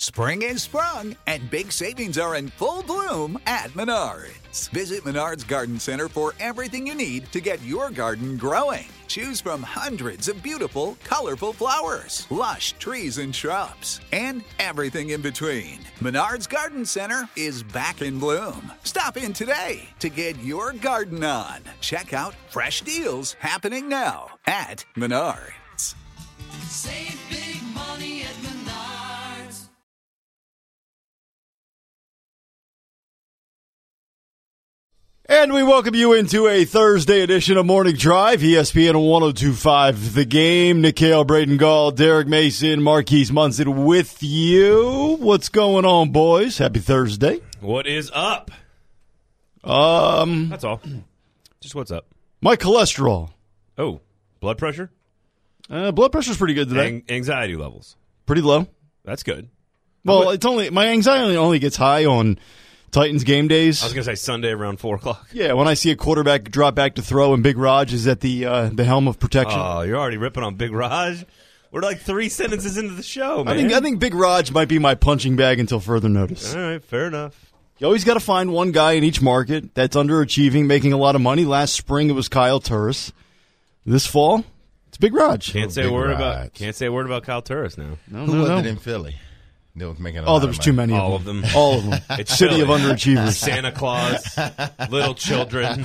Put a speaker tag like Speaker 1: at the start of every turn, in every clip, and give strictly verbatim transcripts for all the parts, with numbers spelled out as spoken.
Speaker 1: Spring is sprung, and big savings are in full bloom at Menards. Visit Menards Garden Center for everything you need to get your garden growing. Choose from hundreds of beautiful, colorful flowers, lush trees and shrubs, and everything in between. Menards Garden Center is back in bloom. Stop in today to get your garden on. Check out fresh deals happening now at Menards.
Speaker 2: Save big money at Menards.
Speaker 3: And we welcome you into a Thursday edition of Morning Drive, E S P N one oh two point five The Game. Nick Hale, Braden Gall, Derek Mason, Marquise Munson with you. What's going on, boys? Happy Thursday.
Speaker 4: What is up?
Speaker 3: Um,
Speaker 4: That's all. Just what's up.
Speaker 3: My cholesterol.
Speaker 4: Oh, blood pressure?
Speaker 3: Uh, blood pressure's pretty good today.
Speaker 4: An- anxiety levels.
Speaker 3: Pretty low.
Speaker 4: That's good.
Speaker 3: Well,
Speaker 4: But-
Speaker 3: it's only my anxiety only gets high on Titans game days.
Speaker 4: I was going to say Sunday around four o'clock.
Speaker 3: Yeah, when I see a quarterback drop back to throw and Big Raj is at the uh, the helm of protection.
Speaker 4: Oh, you're already ripping on Big Raj? We're like three sentences into the show, man.
Speaker 3: I think I think Big Raj might be my punching bag until further notice.
Speaker 4: All right, fair enough.
Speaker 3: You always got to find one guy in each market that's underachieving, making a lot of money. Last spring it was Kyle Turris. This fall, it's Big Raj.
Speaker 4: Can't say
Speaker 5: Big
Speaker 4: a word
Speaker 5: Raj.
Speaker 4: about can't say a word about Kyle Turris now.
Speaker 3: No,
Speaker 5: Who
Speaker 3: no,
Speaker 5: was
Speaker 3: no.
Speaker 5: it in Philly? That was making a
Speaker 3: Oh,
Speaker 5: lot
Speaker 3: there
Speaker 5: of
Speaker 3: was too
Speaker 5: money.
Speaker 3: many
Speaker 4: All
Speaker 3: of
Speaker 4: of
Speaker 3: them.
Speaker 4: them.
Speaker 3: All of them.
Speaker 4: It's
Speaker 3: City of
Speaker 4: Philly.
Speaker 3: underachievers.
Speaker 4: Santa Claus, little children,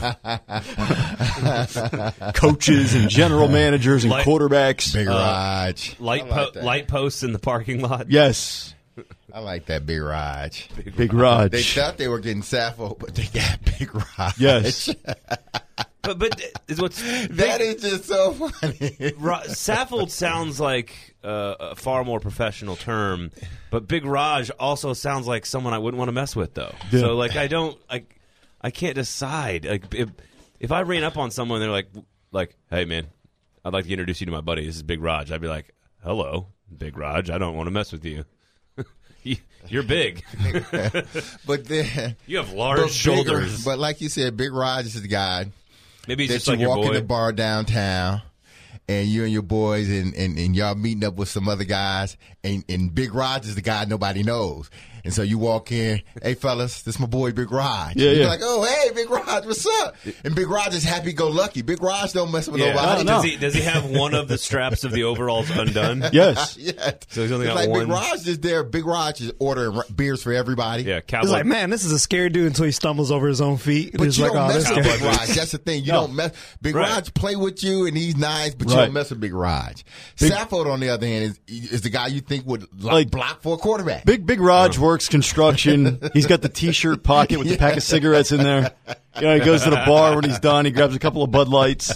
Speaker 3: Coaches and general managers and
Speaker 4: Like-
Speaker 3: quarterbacks.
Speaker 5: Big
Speaker 4: Uh,
Speaker 5: Raj.
Speaker 4: light
Speaker 5: I
Speaker 4: po-
Speaker 5: like that.
Speaker 4: light posts in the parking lot.
Speaker 3: Yes,
Speaker 5: I like that Big Raj.
Speaker 3: Big Raj.
Speaker 5: They thought they were getting Sappho, but they got Big Raj.
Speaker 3: Yes.
Speaker 4: But but is what's
Speaker 5: That is just so funny.
Speaker 4: Ra- Saffold sounds like uh, a far more professional term, but Big Raj also sounds like someone I wouldn't want to mess with, though.
Speaker 3: Yeah.
Speaker 4: So, like, I don't, I, I can't decide. Like, if, if I ran up on someone, they're like, like, hey man, I'd like to introduce you to my buddy. This is Big Raj. I'd be like, hello, Big Raj. I don't want to mess with you. You- You're big.
Speaker 5: But then,
Speaker 4: You have large
Speaker 5: but
Speaker 4: shoulders.
Speaker 5: Big, but like you said, Big Raj is the guy
Speaker 4: Maybe he's
Speaker 5: that
Speaker 4: just
Speaker 5: you
Speaker 4: like your
Speaker 5: walk in
Speaker 4: boy.
Speaker 5: the bar downtown, and you and your boys, and, and, and y'all meeting up with some other guys, and, and Big Raj is the guy nobody knows. And so you walk in, hey fellas, this is my boy Big Raj.
Speaker 3: Yeah,
Speaker 5: and you're
Speaker 3: yeah.
Speaker 5: like, oh hey Big Raj, what's up? And Big Raj is happy go lucky. Big Raj don't mess with
Speaker 4: Yeah.
Speaker 5: nobody.
Speaker 3: No,
Speaker 4: Does he does he have one of the straps of the overalls undone?
Speaker 3: Yes.
Speaker 5: Yeah.
Speaker 4: So he's only
Speaker 5: It's
Speaker 4: got
Speaker 5: like
Speaker 4: one.
Speaker 5: Big Raj is there. Big Raj is ordering r- beers for everybody.
Speaker 4: Yeah, cowboy.
Speaker 6: He's like, man, this is a scary dude until he stumbles over his own feet.
Speaker 5: But
Speaker 6: He's
Speaker 5: you
Speaker 6: like,
Speaker 5: don't
Speaker 6: oh,
Speaker 5: mess
Speaker 6: this
Speaker 5: with
Speaker 6: guy.
Speaker 5: Big Raj. That's the thing. You
Speaker 3: No.
Speaker 5: don't mess. Big
Speaker 4: Right.
Speaker 5: Raj play with you, and he's nice, but you
Speaker 3: Right.
Speaker 5: don't mess with Big Raj.
Speaker 3: Big-
Speaker 5: Safford, on the other hand, is is the guy you think would like,
Speaker 3: Like-
Speaker 5: block for a quarterback.
Speaker 3: Big Big Raj works construction. He's got the T-shirt pocket with the pack of cigarettes in there. You know, he goes to the bar when he's done. He grabs a couple of Bud Lights.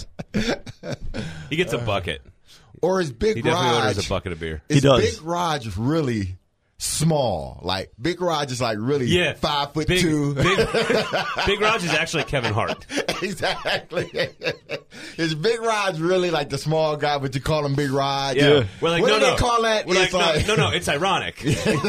Speaker 4: He gets a bucket.
Speaker 5: Or is Big
Speaker 4: He definitely
Speaker 5: Raj?
Speaker 4: orders a bucket of beer.
Speaker 5: Is
Speaker 3: He does.
Speaker 5: Big Raj really small? Like Big Raj is like really
Speaker 4: Yeah,
Speaker 5: five foot
Speaker 4: big,
Speaker 5: two.
Speaker 4: Big, Big Raj is actually Kevin Hart.
Speaker 5: Exactly. Is Big Raj really like the small guy, but you call him Big Raj?
Speaker 4: Yeah, we're like,
Speaker 5: what
Speaker 4: no,
Speaker 5: do
Speaker 4: no.
Speaker 5: they call that?
Speaker 4: We're like,
Speaker 5: It's like-
Speaker 4: no, no, no, it's ironic.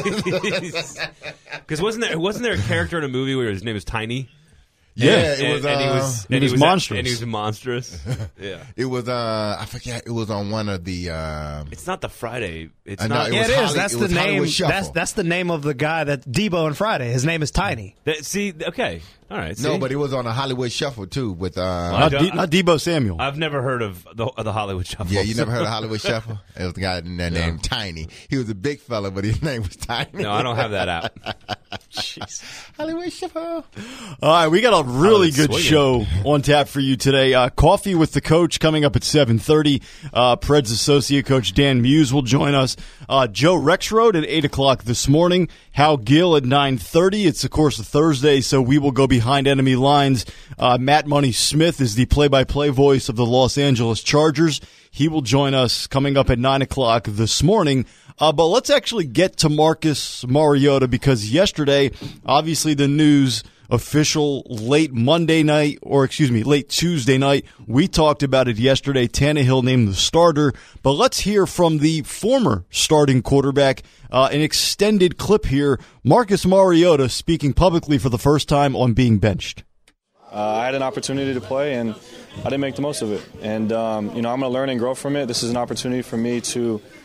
Speaker 4: Because wasn't there wasn't there a character in a movie where his name was Tiny?
Speaker 5: Yeah,
Speaker 4: and,
Speaker 5: it was.
Speaker 4: and he
Speaker 5: uh,
Speaker 4: was,
Speaker 3: he
Speaker 4: and
Speaker 3: was
Speaker 4: was
Speaker 3: monstrous.
Speaker 4: and he was monstrous. Yeah,
Speaker 5: It was. Uh, I forget. It was on one of the. Um,
Speaker 4: it's not the Friday. It's
Speaker 5: I know,
Speaker 4: not.
Speaker 5: it
Speaker 6: Yeah,
Speaker 5: was
Speaker 6: it is.
Speaker 5: Holly-
Speaker 6: That's
Speaker 5: it
Speaker 6: the
Speaker 5: was Hollywood
Speaker 6: name.
Speaker 5: Shuffle.
Speaker 6: That's that's the name of the guy that Debo and Friday. His name is Tiny.
Speaker 4: That, see, okay, all right. See?
Speaker 5: no, but it was on a Hollywood Shuffle too. With uh,
Speaker 4: I
Speaker 3: Not,
Speaker 4: don't-
Speaker 3: De- not Debo Samuel.
Speaker 4: I've never heard of the of the Hollywood Shuffle.
Speaker 5: yeah, you never heard of Hollywood Shuffle? It was the guy in there named Tiny. He was a big fella, but his name was Tiny.
Speaker 4: No, I don't have that app.
Speaker 5: Hollywood Shuffle.
Speaker 3: All right, we got a really
Speaker 4: was
Speaker 3: good
Speaker 4: swinging.
Speaker 3: show on tap for you today. Uh, Coffee with the Coach coming up at seven thirty. Uh, Preds associate coach Dan Muse will join us. Uh, Joe Rexroad at eight o'clock this morning. Hal Gill at nine thirty. It's, of course, a Thursday, so we will go behind enemy lines. Uh, Matt Money Smith is the play-by-play voice of the Los Angeles Chargers. He will join us coming up at nine o'clock this morning. Uh, but let's actually get to Marcus Mariota, because yesterday, obviously the news official late Monday night, or excuse me, late Tuesday night. We talked about it yesterday. Tannehill named the starter. But let's hear from the former starting quarterback, uh, an extended clip here. Marcus Mariota speaking publicly for the first time on being benched.
Speaker 7: Uh, I had an opportunity to play, and I didn't make the most of it. And, um, you know, I'm going to learn and grow from it. This is an opportunity for me to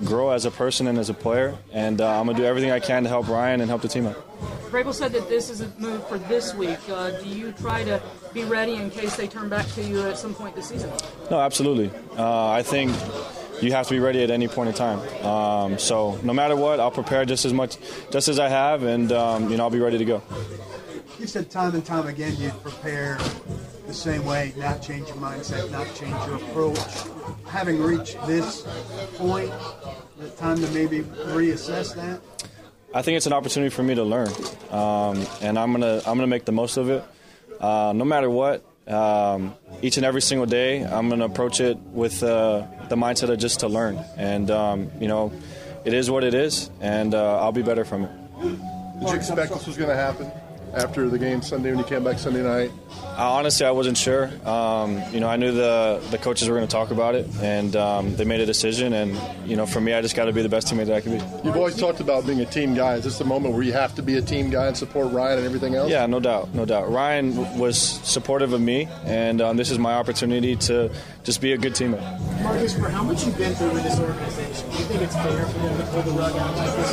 Speaker 7: grow as a person and as a player, and uh, I'm going to do everything I can to help Ryan and help the team out.
Speaker 8: Vrabel said that this is a move for this week. Uh, do you try to be ready in case they turn back to you at some point this season?
Speaker 7: No, absolutely. Uh, I think you have to be ready at any point in time. Um, so no matter what, I'll prepare just as much, just as I have, and um, you know, I'll be ready to go.
Speaker 9: You said time and time again you'd prepare the same way, not change your mindset, not change your approach. Having reached this point, the time to maybe reassess that?
Speaker 7: I think it's an opportunity for me to learn, um, and I'm gonna I'm gonna make the most of it. Uh, no matter what, um, each and every single day, I'm gonna approach it with uh, the mindset of just to learn. And um, you know, it is what it is, and uh, I'll be better from it.
Speaker 10: Did you expect this was going to happen after the game Sunday when you came back Sunday night?
Speaker 7: Uh, honestly, I wasn't sure. Um, you know, I knew the the coaches were going to talk about it, and um, they made a decision. And you know, for me, I just got to be the best teammate that I can be.
Speaker 10: You've always talked about being a team guy. Is this the moment where you have to be a team guy and support Ryan and everything else?
Speaker 7: Yeah, no doubt, no doubt. Ryan w- was supportive of me, and um, this is my opportunity to just be a good teammate.
Speaker 11: Marcus, for how much you've been through with this organization, do you think it's fair for them to pull the rug out like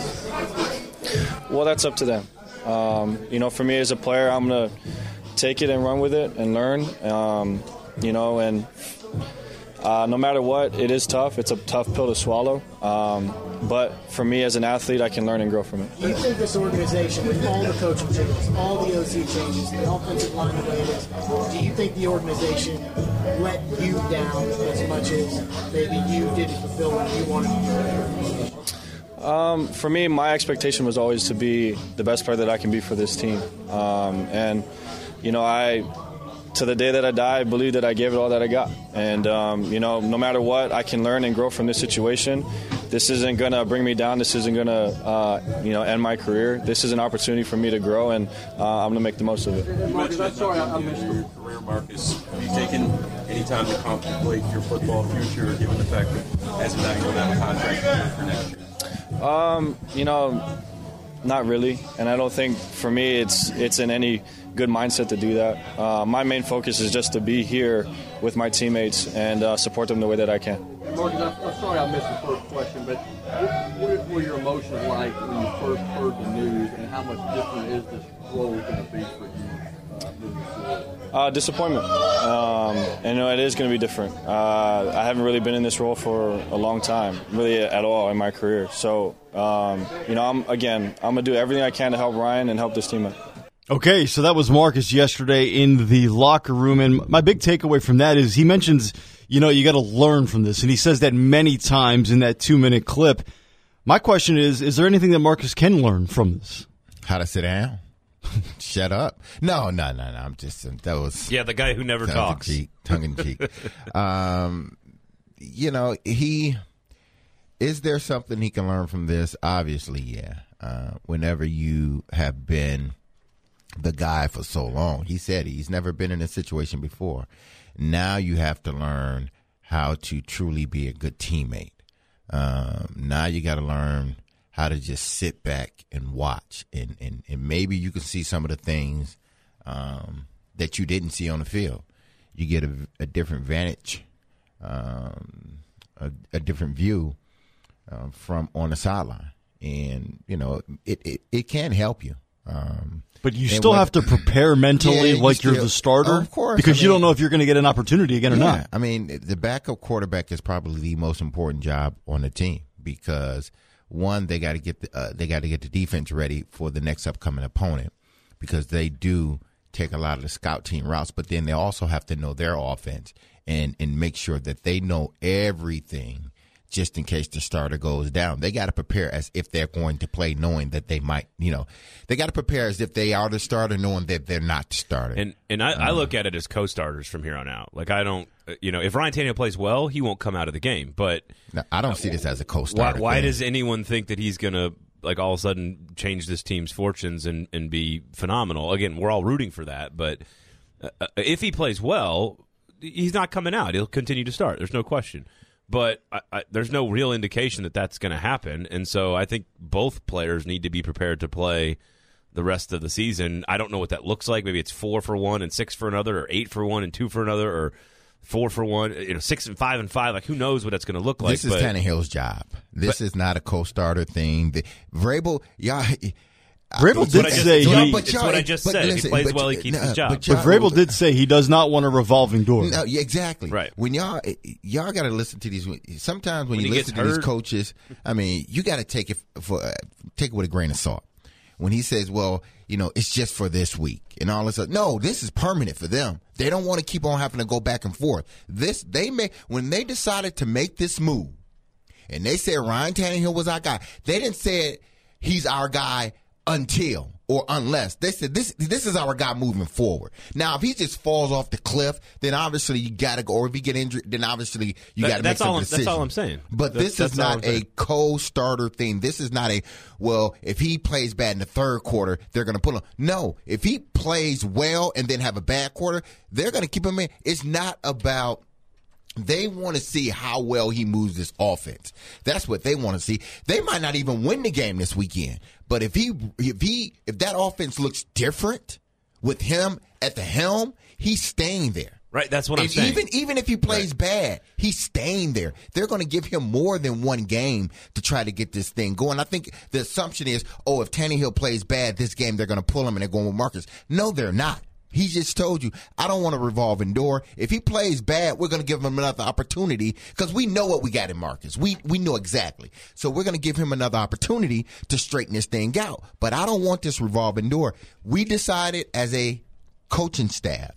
Speaker 11: this?
Speaker 7: Well, that's up to them. Um, you know, for me as a player, I'm going to take it and run with it and learn, um, you know, and uh, no matter what, it is tough. It's a tough pill to swallow. Um, but for me as an athlete, I can learn and grow from it.
Speaker 11: Do you think this organization, with all the coaching changes, all the O C changes, the offensive line the way it is, do you think the organization let you down as much as maybe you didn't fulfill what you wanted to do?
Speaker 7: Um, for me, my expectation was always to be the best player that I can be for this team. Um, and, you know, I, to the day that I die, I believe that I gave it all that I got. And, um, you know, no matter what, I can learn and grow from this situation. This isn't going to bring me down. This isn't going to, uh, you know, end my career. This is an opportunity for me to grow, and uh, I'm going to make the most of it.
Speaker 12: Marcus, I'm sorry, I missed your career, Marcus. Have you taken any time to contemplate your football future, given the fact that as of now you don't have a contract for next year?
Speaker 7: Um, you know, not really, and I don't think for me it's it's in any good mindset to do that. Uh, my main focus is just to be here with my teammates and uh, support them the way that I can.
Speaker 13: Marcus, I'm sorry I missed the first question, but what, what were your emotions like when you first heard the news, and how much different is this role going to be for you uh, moving forward?
Speaker 7: Uh, disappointment. Um, and you know, it is going to be different. Uh, I haven't really been in this role for a long time, really at all in my career. So, um, you know, I'm again, I'm going to do everything I can to help Ryan and help this team out.
Speaker 3: Okay, so that was Marcus yesterday in the locker room, and my big takeaway from that is he mentions, you know, you got to learn from this, and he says that many times in that two-minute clip. My question is, is there anything that Marcus can learn from this?
Speaker 5: How to sit down. Shut up. No, no, no, no. I'm just, that was.
Speaker 4: Yeah, the guy who never
Speaker 5: tongue
Speaker 4: talks.
Speaker 5: In cheek, tongue in cheek. um, you know, he, is there something he can learn from this? Obviously, yeah. Uh, whenever you have been the guy for so long, he said he's never been in a situation before. Now you have to learn how to truly be a good teammate. Um, now you got to learn how to just sit back and watch, and, and, and maybe you can see some of the things um, that you didn't see on the field. You get a, a different vantage, um, a, a different view uh, from on the sideline, and you know it, it, it can help you. Um,
Speaker 3: but you still what, have to prepare mentally
Speaker 5: yeah,
Speaker 3: like
Speaker 5: you
Speaker 3: you're
Speaker 5: still,
Speaker 3: the starter,
Speaker 5: of course,
Speaker 3: because
Speaker 5: I mean,
Speaker 3: you don't know if you're going to get an opportunity again or
Speaker 5: yeah,
Speaker 3: not.
Speaker 5: I mean, the backup quarterback is probably the most important job on the team because. One, they got to get the, uh, they got to get the defense ready for the next upcoming opponent because they do take a lot of the scout team routes, but then they also have to know their offense and, and make sure that they know everything just in case the starter goes down. They got to prepare as if they're going to play knowing that they might, you know, they got to prepare as if they are the starter knowing that they're not the starter.
Speaker 4: And and I, um, I look at it as co-starters from here on out. Like I don't, you know, if Ryan Tannehill plays well, he won't come out of the game. But
Speaker 5: no, I don't see this as a co-starter.
Speaker 4: Why, why does anyone think that he's going to, like, all of a sudden change this team's fortunes and, and be phenomenal? Again, we're all rooting for that. But uh, if he plays well, he's not coming out. He'll continue to start. There's no question. But I, I, there's no real indication that that's going to happen. And so I think both players need to be prepared to play the rest of the season. I don't know what that looks like. Maybe it's four for one and six for another, or eight for one and two for another, or four for one, you know, six and five and five. Like, who knows what that's going to look like?
Speaker 5: This is
Speaker 4: but,
Speaker 5: Tannehill's job. This
Speaker 4: but,
Speaker 5: is not a co-starter thing. The, Vrabel, y'all.
Speaker 3: Vrabel did
Speaker 4: just,
Speaker 3: say
Speaker 4: he,
Speaker 3: he,
Speaker 4: it's what I just said.
Speaker 5: Listen,
Speaker 4: if he plays
Speaker 5: but,
Speaker 4: well, he keeps
Speaker 5: no,
Speaker 4: his job.
Speaker 5: But,
Speaker 3: but Vrabel did say he does not want a revolving door.
Speaker 5: No, yeah, exactly.
Speaker 4: Right.
Speaker 5: When y'all y'all got to listen to these. Sometimes when,
Speaker 4: when
Speaker 5: you listen to
Speaker 4: hurt,
Speaker 5: these coaches, I mean, you got to take it for uh, take it with a grain of salt. When he says, "Well, you know, it's just for this week," and all this, no, this is permanent for them. They don't want to keep on having to go back and forth. This they may when they decided to make this move, and they said Ryan Tannehill was our guy. They didn't say he's our guy until or unless. They said this this is our guy moving forward. Now, if he just falls off the cliff, then obviously you got to go. Or if he get injured, then obviously you got to make some
Speaker 4: all
Speaker 5: decisions.
Speaker 4: That's all I'm saying.
Speaker 5: But
Speaker 4: that's,
Speaker 5: this
Speaker 4: that's
Speaker 5: is not a co-starter thing. This is not a, well, if he plays bad in the third quarter, they're going to put him. No, if he plays well and then have a bad quarter, they're going to keep him in. It's not about. They want to see how well he moves this offense. That's what they want to see. They might not even win the game this weekend, but if he, if he, if that offense looks different with him at the helm, he's staying there.
Speaker 4: Right, that's what
Speaker 5: and
Speaker 4: I'm saying.
Speaker 5: Even even if he plays right. bad, he's staying there. They're going to give him more than one game to try to get this thing going. I think the assumption is, oh, if Tannehill plays bad this game, they're going to pull him and they're going with Marcus. No, they're not. He just told you, I don't want a revolving door. If he plays bad, we're going to give him another opportunity because we know what we got in Marcus. We we know exactly. So we're going to give him another opportunity to straighten this thing out. But I don't want this revolving door. We decided as a coaching staff,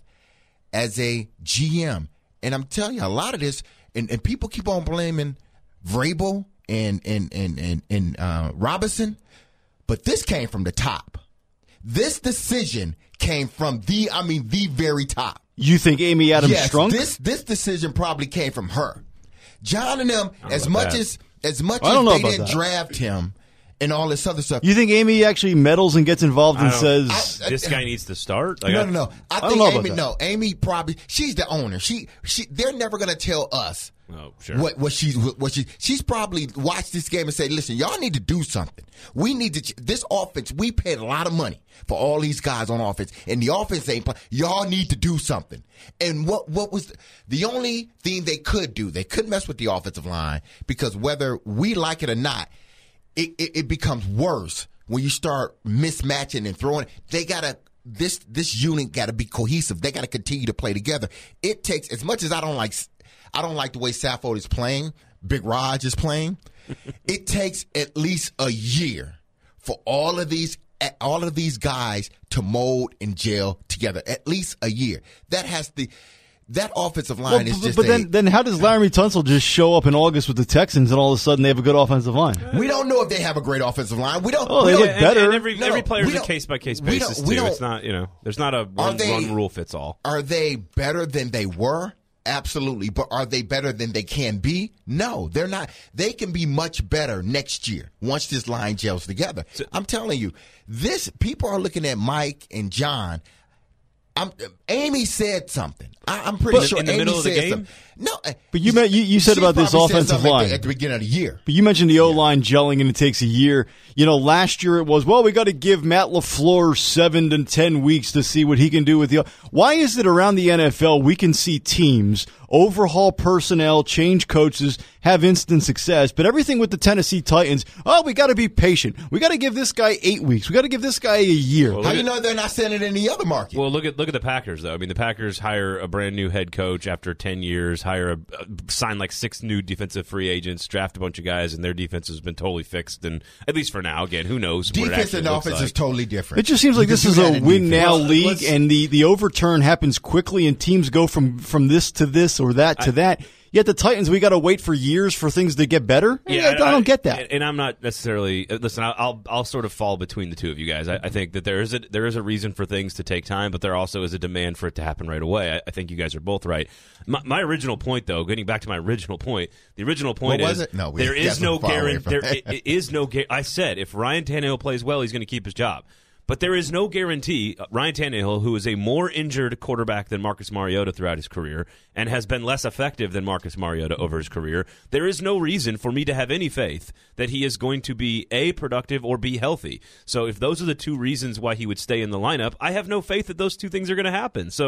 Speaker 5: as a G M, and I'm telling you, a lot of this, and, and people keep on blaming Vrabel and, and, and, and, and uh, Robinson, but this came from the top. This decision came from the, I mean, the very top.
Speaker 3: You think Amy Adams
Speaker 5: yes,
Speaker 3: Strunk?
Speaker 5: This this decision probably came from her. John and them, as much
Speaker 4: that.
Speaker 5: as as much
Speaker 3: I don't
Speaker 5: as
Speaker 3: know
Speaker 5: they
Speaker 3: about
Speaker 5: didn't
Speaker 3: that.
Speaker 5: draft him and all this other stuff.
Speaker 3: You think Amy actually meddles and gets involved and
Speaker 4: I don't-
Speaker 3: says,
Speaker 5: I-
Speaker 4: This guy needs to start. Like,
Speaker 5: no,
Speaker 4: I-
Speaker 5: no, no. I,
Speaker 3: I don't
Speaker 5: think
Speaker 3: know about
Speaker 5: Amy.
Speaker 3: that.
Speaker 5: No, Amy probably. She's the owner. She, she. They're never gonna tell us
Speaker 4: Oh, sure.
Speaker 5: what what she's what she. She's probably watched this game and say, "Listen, y'all need to do something. We need to. ch- This offense. We paid a lot of money for all these guys on offense, and the offense ain't. Play, y'all need to do something." And what what was the, the only thing they could do? They couldn't mess with the offensive line because whether we like it or not, it, it, it becomes worse when you start mismatching and throwing. They gotta this this unit gotta be cohesive. They gotta continue to play together. It takes as much as I don't like. I don't like the way Safford is playing. Big Raj is playing. It takes at least a year for all of these all of these guys to mold and gel together. At least a year. That has the. That offensive line
Speaker 3: well,
Speaker 5: is
Speaker 3: but,
Speaker 5: just
Speaker 3: but
Speaker 5: a,
Speaker 3: then, then how does Larry Tunsil just show up in August with the Texans and all of a sudden they have a good offensive line?
Speaker 5: we don't know if they have a great offensive line. We don't.
Speaker 3: Oh,
Speaker 5: we
Speaker 3: they
Speaker 5: don't,
Speaker 3: look better.
Speaker 4: And, and every
Speaker 5: No,
Speaker 4: every
Speaker 5: no,
Speaker 4: player
Speaker 5: we
Speaker 4: is a
Speaker 5: don't-
Speaker 4: case by case
Speaker 5: we
Speaker 4: basis
Speaker 5: don't- we
Speaker 4: too.
Speaker 5: don't-
Speaker 4: It's not you know. There's not a one,
Speaker 5: they-
Speaker 4: one rule fits all.
Speaker 5: Are they better than they were? Absolutely. But are they better than they can be? No, they're not. They can be much better next year once this line gels together.
Speaker 4: So,
Speaker 5: I'm telling you, this people are looking at Mike and John. I'm, Amy said something. I, I'm pretty
Speaker 4: But
Speaker 5: sure
Speaker 4: in the
Speaker 5: Amy
Speaker 4: middle of the
Speaker 5: said
Speaker 4: game?
Speaker 5: something. No,
Speaker 3: But you meant, you, you said
Speaker 5: she
Speaker 3: about this
Speaker 5: probably said
Speaker 3: offensive
Speaker 5: something at
Speaker 3: line.
Speaker 5: the, at the beginning of the year.
Speaker 3: But you mentioned the O-line gelling and it takes a year. You know, last year it was, well, we got to give Matt LaFleur seven to ten weeks to see what he can do with the. Why is it around the N F L we can see teams overhaul personnel, change coaches, have instant success, but everything with the Tennessee Titans, oh, we got to be patient. We got to give this guy eight weeks. We got to give this guy a year.
Speaker 4: Well,
Speaker 5: How
Speaker 4: look
Speaker 5: you
Speaker 4: at-
Speaker 5: know they're not sending it in the other market?
Speaker 4: Well, look at look at the Packers though. I mean, the Packers hire a brand new head coach after ten years, hire a uh, sign like six new defensive free agents, draft a bunch of guys, and their defense has been totally fixed. And at least for now, again, who knows? what it
Speaker 5: Defense
Speaker 4: actually
Speaker 5: and
Speaker 4: looks
Speaker 5: offense
Speaker 4: like.
Speaker 5: is totally different.
Speaker 3: It just seems like
Speaker 5: You
Speaker 3: this
Speaker 5: can
Speaker 3: is
Speaker 5: do that
Speaker 3: a
Speaker 5: in
Speaker 3: win
Speaker 5: defense.
Speaker 3: now
Speaker 5: Well,
Speaker 3: league,
Speaker 5: let's-
Speaker 3: and the, the overturn happens quickly, and teams go from, from this to this or that to that. Yet the Titans, we got to wait for years for things to get better.
Speaker 4: Yeah,
Speaker 3: I, I don't get that.
Speaker 4: And, and I'm not necessarily uh, listen. I'll, I'll I'll sort of fall between the two of you guys. I, I think that there is a there is a reason for things to take time, but there also is a demand for it to happen right away. I, I think you guys are both right. My, my original point, though, getting back to my original point, the original point
Speaker 5: What was
Speaker 4: is
Speaker 5: it? No, we
Speaker 4: there is
Speaker 5: got
Speaker 4: no
Speaker 5: so far away
Speaker 4: guarantee.
Speaker 5: from
Speaker 4: There
Speaker 5: it.
Speaker 4: i- is no. Ga- I said if Ryan Tannehill plays well, he's going to keep his job. But there is no guarantee. uh, Ryan Tannehill, who is a more injured quarterback than Marcus Mariota throughout his career and has been less effective than Marcus Mariota over his career, there is no reason for me to have any faith that he is going to be A, productive, or B, healthy. So if those are the two reasons why he would stay in the lineup, I have no faith that those two things are going to happen. So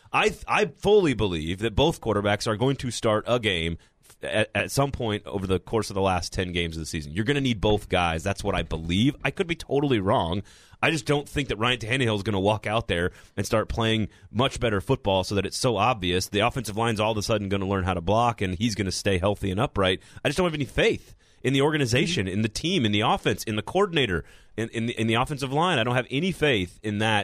Speaker 4: I I fully believe that both quarterbacks are going to start a game at, at some point over the course of the last ten games of the season. You're going to need both guys. That's what I believe. I could be totally wrong. I just don't think that Ryan Tannehill is going to walk out there and start playing much better football so that it's so obvious. The offensive line's all of a sudden going to learn how to block, and he's going to stay healthy and upright. I just don't have any faith in the organization, in the team, in the offense, in the coordinator, in, in, the, in the offensive line. I don't have any faith in that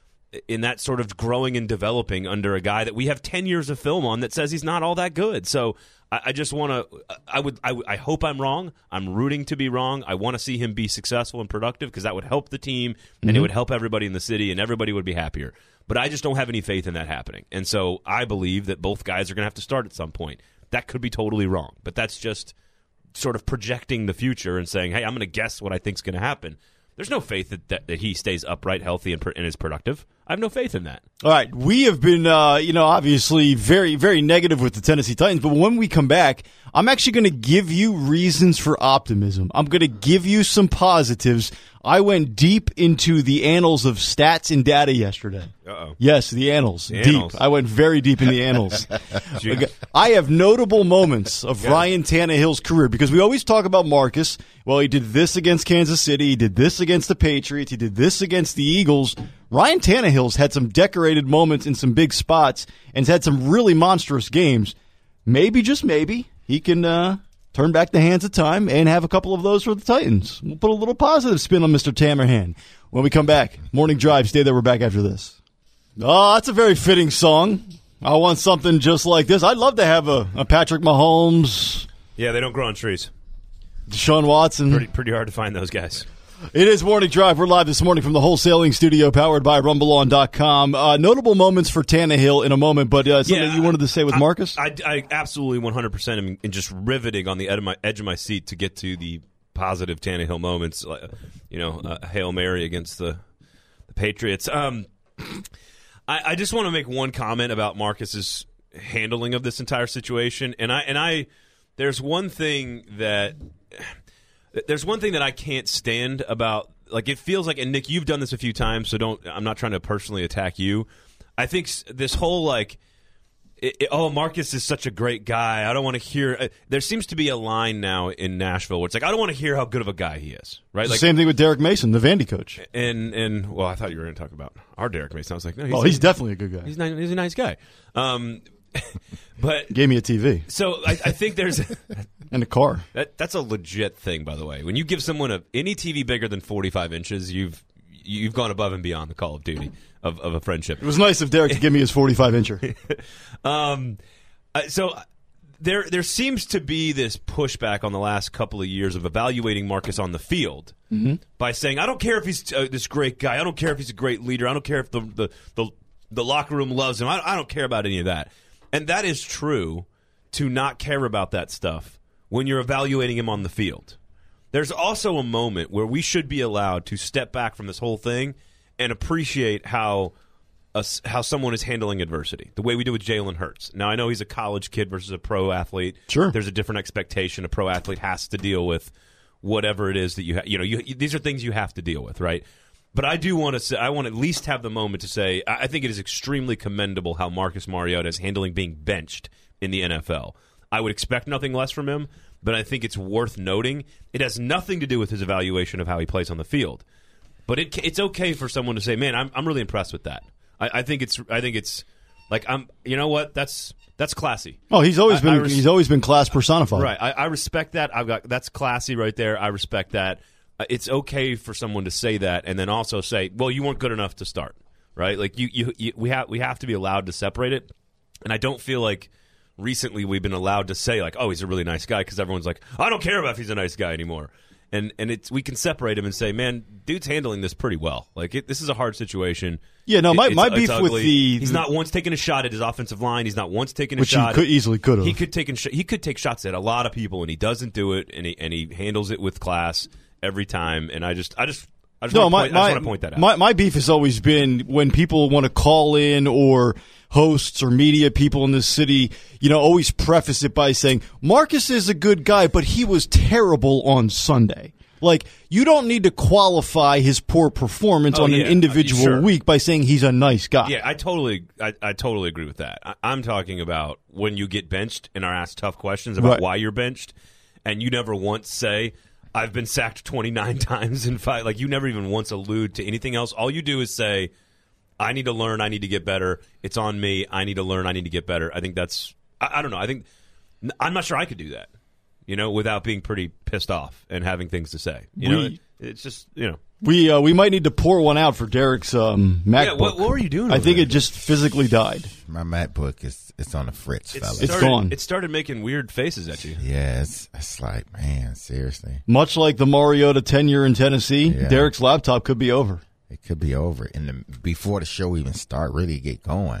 Speaker 4: in that sort of growing and developing under a guy that we have ten years of film on that says he's not all that good. So I, I just want to I would I, I hope I'm wrong. I'm rooting to be wrong. I want to see him be successful and productive because that would help the team and
Speaker 3: Mm-hmm.
Speaker 4: it would help everybody in the city and everybody would be happier. But I just don't have any faith in that happening. And so I believe that both guys are going to have to start at some point. That could be totally wrong, but that's just sort of projecting the future and saying, hey, I'm going to guess what I think is going to happen. There's no faith that, that, that he stays upright, healthy, and, and is productive. I have no faith in that.
Speaker 3: All right, we have been, uh, you know, obviously very, very negative with the Tennessee Titans, but when we come back, I'm actually going to give you reasons for optimism. I'm going to give you some positives. I went deep into the annals of stats and data yesterday.
Speaker 4: Uh-oh.
Speaker 3: Yes, the annals.
Speaker 4: The
Speaker 3: deep.
Speaker 4: annals.
Speaker 3: I went very deep in the annals.
Speaker 4: Jeez.
Speaker 3: I have notable moments of
Speaker 4: Yeah.
Speaker 3: Ryan Tannehill's career because we always talk about Marcus. Well, he did this against Kansas City. He did this against the Patriots. He did this against the Eagles. Ryan Tannehill's had some decorated moments in some big spots and has had some really monstrous games. Maybe, just maybe, he can uh, turn back the hands of time and have a couple of those for the Titans. We'll put a little positive spin on Mister Tamerhan. When we come back, Morning Drive, stay there. We're back after this. Oh, that's a very fitting song. I want something just like this. I'd love to have a, a Patrick Mahomes,
Speaker 4: Yeah, they don't grow on trees.
Speaker 3: Deshaun Watson.
Speaker 4: Pretty, pretty hard to find those guys.
Speaker 3: It is Morning Drive. We're live this morning from the wholesaling studio powered by rumble on dot com. Uh, notable moments for Tannehill in a moment, but uh, something
Speaker 4: Yeah,
Speaker 3: you wanted to say with
Speaker 4: I,
Speaker 3: Marcus?
Speaker 4: I, I absolutely one hundred percent am in just riveting on the edge of my, edge of my seat to get to the positive Tannehill moments. Like, you know, uh, Hail Mary against the, the Patriots. Um, I, I just want to make one comment about Marcus's handling of this entire situation, and I and I there's one thing that. There's one thing that I can't stand about, like, it feels like, and Nick, you've done this a few times, so don't, I'm not trying to personally attack you. I think this whole, like, it, it, oh, Marcus is such a great guy. I don't want to hear, uh, there seems to be a line now in Nashville where it's like, I don't want to hear how good of a guy he is, right? Like,
Speaker 3: Same thing with Derek Mason, the Vandy coach.
Speaker 4: And, and well, I thought you were going to talk about our Derek Mason. I was like, no, he's,
Speaker 3: Oh, he's definitely a good guy.
Speaker 4: He's, ni- he's a nice guy. Um, but
Speaker 3: Gave me a T V.
Speaker 4: So I, I think there's
Speaker 3: and a car.
Speaker 4: That that's a legit thing, by the way. When you give someone a, any T V bigger than forty-five inches, you've you've gone above and beyond the Call of Duty of, of a friendship.
Speaker 3: It was nice of Derek to give me his forty-five incher.
Speaker 4: um, uh, so there there seems to be this pushback on the last couple of years of evaluating Marcus on the field
Speaker 3: Mm-hmm.
Speaker 4: by saying, I don't care if he's uh, this great guy. I don't care if he's a great leader. I don't care if the the the, the locker room loves him. I, I don't care about any of that. And that is true to not care about that stuff when you're evaluating him on the field. There's also a moment where we should be allowed to step back from this whole thing and appreciate how a, how someone is handling adversity, the way we do with Jalen Hurts. Now, I know he's a college kid versus a pro athlete.
Speaker 3: Sure.
Speaker 4: There's a different expectation. A pro athlete has to deal with whatever it is that you ha- you know. You, these are things you have to deal with, right? But I do want to say, I want to at least have the moment to say, I I think it is extremely commendable how Marcus Mariota is handling being benched in the N F L. I would expect nothing less from him, but I think it's worth noting. It has nothing to do with his evaluation of how he plays on the field. But it, it's okay for someone to say, man, I'm, I'm really impressed with that. I, I think it's, I think it's like, I'm, you know what? That's, that's classy.
Speaker 3: Oh, he's always
Speaker 4: I-
Speaker 3: been
Speaker 4: I res-
Speaker 3: he's always been class personified.
Speaker 4: Right. I, I respect that. I've got, that's classy right there. I respect that. Uh, It's okay for someone to say that and then also say, well, you weren't good enough to start, right? Like you, you, you we have, we have to be allowed to separate it. And I don't feel like recently we've been allowed to say like, oh, he's a really nice guy because everyone's like, I don't care about if he's a nice guy anymore. And and it's we can separate him and say, man, dude's handling this pretty well. Like it, this is a hard situation.
Speaker 3: Yeah, no, my-
Speaker 4: It-
Speaker 3: my
Speaker 4: it's-
Speaker 3: beef
Speaker 4: it's
Speaker 3: with
Speaker 4: ugly.
Speaker 3: the-
Speaker 4: he's not once taken a shot at his offensive line. He's not once taken a
Speaker 3: Which he
Speaker 4: shot.
Speaker 3: could-
Speaker 4: at-
Speaker 3: easily could have.
Speaker 4: He could take sh- he could take shots at a lot of people, and he doesn't do it, and he and he handles it with class every time. And I just I just I just
Speaker 3: No,
Speaker 4: want
Speaker 3: my,
Speaker 4: to point,
Speaker 3: my,
Speaker 4: I just want to point that out.
Speaker 3: My, my beef has always been when people want to call in or hosts or media people in this city, you know, always preface it by saying, Marcus is a good guy, but he was terrible on Sunday. Like, you don't need to qualify his poor performance
Speaker 4: Oh,
Speaker 3: on
Speaker 4: yeah,
Speaker 3: an individual
Speaker 4: sure.
Speaker 3: week by saying he's a nice guy.
Speaker 4: Yeah, I totally, I, I totally agree with that. I, I'm talking about when you get benched and are asked tough questions about
Speaker 3: Right.
Speaker 4: why you're benched, and you never once say, "I've been sacked twenty-nine times in five." Like, you never even once allude to anything else. All you do is say, "I need to learn. I need to get better. It's on me. I need to learn. I need to get better." I think that's. I, I don't know. I think I'm not sure I could do that. You know, without being pretty pissed off and having things to say. You know,
Speaker 3: We-
Speaker 4: it, it's just you know.
Speaker 3: We uh, we might need to pour one out for Derek's um, MacBook.
Speaker 4: Yeah, what- what were you doing
Speaker 3: I
Speaker 4: over
Speaker 3: think
Speaker 4: there?
Speaker 3: it just physically died.
Speaker 5: My MacBook is it's on the fritz,
Speaker 4: It
Speaker 5: fellas.
Speaker 3: It's
Speaker 4: started,
Speaker 3: gone.
Speaker 4: It started making weird faces at you.
Speaker 5: Yeah, it's, it's like, man, seriously.
Speaker 3: Much like the Mariota tenure in Tennessee,
Speaker 5: Yeah.
Speaker 3: Derek's laptop could be over.
Speaker 5: It could be over. And the, before the show even start, really get going.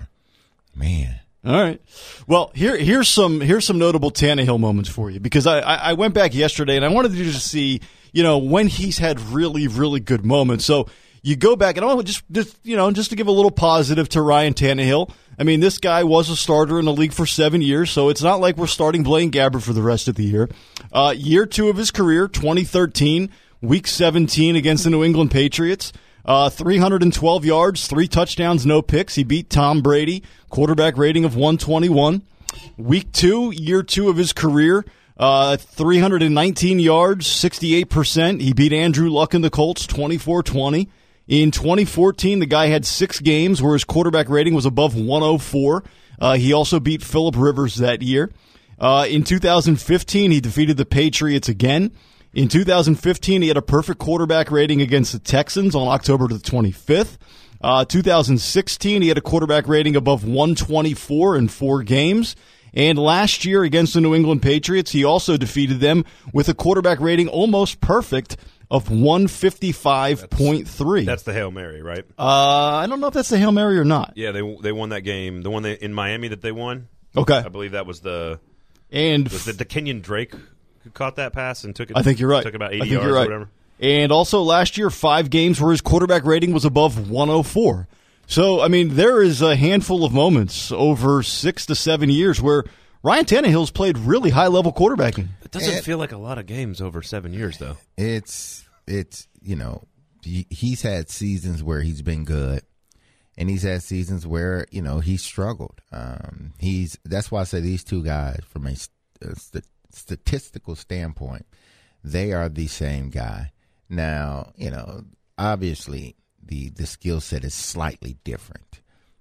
Speaker 5: Man.
Speaker 3: All right. Well, here here's some here's some notable Tannehill moments for you because I, I, I went back yesterday and I wanted to just see, you know, when he's had really, really good moments. So you go back and I want to just, just you know, just to give a little positive to Ryan Tannehill. I mean, this guy was a starter in the league for seven years, so it's not like we're starting Blaine Gabbert for the rest of the year. Uh, year two of his career, twenty thirteen, week seventeen against the New England Patriots. Uh, three hundred twelve yards, three touchdowns, no picks. He beat Tom Brady, quarterback rating of one twenty-one. Week two, year two of his career, uh, three hundred nineteen yards, sixty-eight percent. He beat Andrew Luck and the Colts, twenty-four twenty. In twenty fourteen, the guy had six games where his quarterback rating was above one oh four. Uh, he also beat Phillip Rivers that year. Uh, in two thousand fifteen, he defeated the Patriots again. In two thousand fifteen, he had a perfect quarterback rating against the Texans on October the twenty-fifth. Uh, two thousand sixteen, he had a quarterback rating above one twenty-four in four games. And last year against the New England Patriots, he also defeated them with a quarterback rating almost perfect of one fifty-five point three.
Speaker 4: That's the Hail Mary, right?
Speaker 3: Uh, I don't know if that's the Hail Mary or not.
Speaker 4: Yeah, they they won that game. The one they, in Miami that they won.
Speaker 3: Okay.
Speaker 4: I believe that was the
Speaker 3: And
Speaker 4: was it the Kenyon Drake who caught that pass and took it.
Speaker 3: I think you're right.
Speaker 4: Took about
Speaker 3: I
Speaker 4: eighty
Speaker 3: think
Speaker 4: yards
Speaker 3: you're right.
Speaker 4: or whatever.
Speaker 3: And also last year, five games where his quarterback rating was above one oh four. So, I mean, there is a handful of moments over six to seven years where Ryan Tannehill's played really high-level quarterbacking.
Speaker 4: It doesn't
Speaker 5: And-
Speaker 4: feel like a lot of games over seven years, though.
Speaker 5: It's, it's you know, he- he's had seasons where he's been good, and he's had seasons where, you know, he's struggled. Um, he's That's why I say these two guys, from a st- uh, st- statistical standpoint, they are the same guy. Now, you know, obviously the, the skill set is slightly different.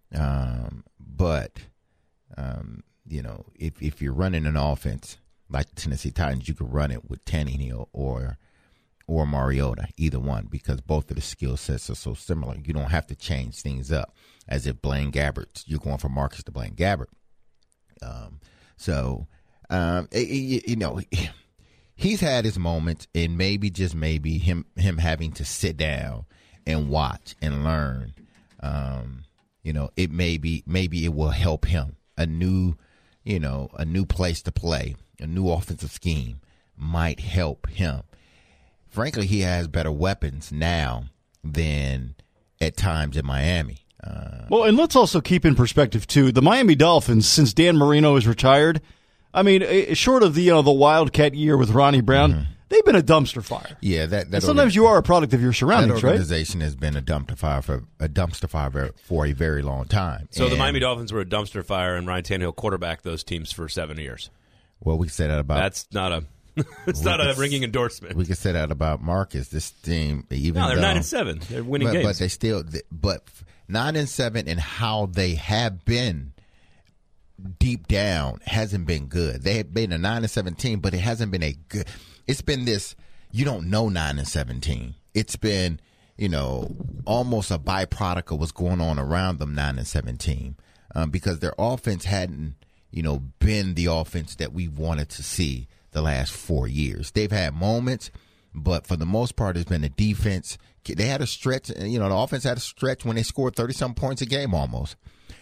Speaker 5: Um, but, um, you know, if, if you're running an offense like the Tennessee Titans, you could run it with Tannehill or or Mariota, either one, because both of the skill sets are so similar. You don't have to change things up. As if Blaine Gabbert, you're going from Marcus to Blaine Gabbert. Um, so, um, it, it, you know, he's had his moments, and maybe just maybe him him having to sit down and watch and learn. Um, you know, it maybe maybe it will help him. A new, you know, a new place to play, a new offensive scheme might help him. Frankly, he has better weapons now than at times in Miami. Uh,
Speaker 3: Well, and let's also keep in perspective, too, the Miami Dolphins, since Dan Marino is retired, I mean, eh, short of the, you know, the Wildcat year with Ronnie Brown,
Speaker 5: Mm-hmm.
Speaker 3: they've been a dumpster fire.
Speaker 5: yeah, that, that
Speaker 3: And sometimes
Speaker 5: orga-
Speaker 3: you are a product of your surroundings,
Speaker 5: that
Speaker 3: right?
Speaker 5: organization has been a dumpster fire for a dumpster fire for, for a very long time.
Speaker 4: So the
Speaker 5: And-
Speaker 4: Miami Dolphins were a dumpster fire, and Ryan Tannehill quarterbacked those teams for seven years.
Speaker 5: Well, we said that about
Speaker 4: That's not a. It's
Speaker 5: we
Speaker 4: not a
Speaker 5: could-
Speaker 4: ringing endorsement.
Speaker 5: We could say that about Marcus. This team, even
Speaker 4: No, they're
Speaker 5: though,
Speaker 4: nine and seven. They're winning
Speaker 5: but,
Speaker 4: games.
Speaker 5: but they still, but nine and seven, and how they have been deep down hasn't been good. They have been a nine and seventeen, but it hasn't been a good. It's been this. You don't know nine and seventeen. It's been, you know, almost a byproduct of what's going on around them. Nine and seventeen, um, because their offense hadn't, you know, been the offense that we wanted to see the last four years. They've had moments, but for the most part, it's been a defense. They had a stretch, you know, the offense had a stretch when they scored thirty-some points a game almost.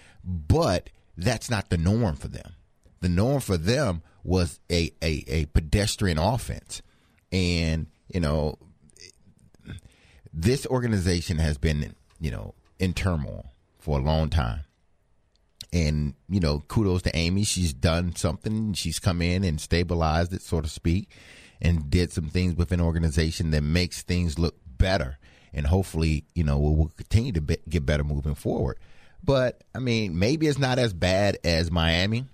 Speaker 5: But that's not the norm for them. The norm for them was a, a, a pedestrian offense. And, you know, this organization has been, you know, in turmoil for a long time. And, you know, kudos to Amy. She's done something. She's come in and stabilized it, so to speak. and did some things within an organization that makes things look better. And hopefully, you know, we'll, we'll continue to be, get better moving forward. But, I mean, maybe it's not as bad as Miami.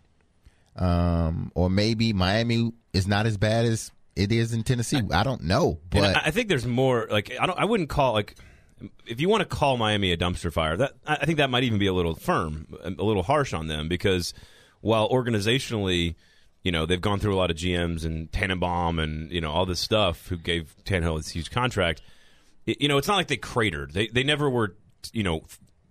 Speaker 5: Um, or maybe Miami is not as bad as it is in Tennessee. I don't know. But
Speaker 4: I think there's more, like, I don't. I wouldn't call, like, if you want to call Miami a dumpster fire, that I think that might even be a little firm, a little harsh on them, because while organizationally, you know, they've gone through a lot of G Ms and Tannenbaum and, you know, all this stuff who gave Tannehill this huge contract, it, you know, it's not like they cratered. They they never were, you know,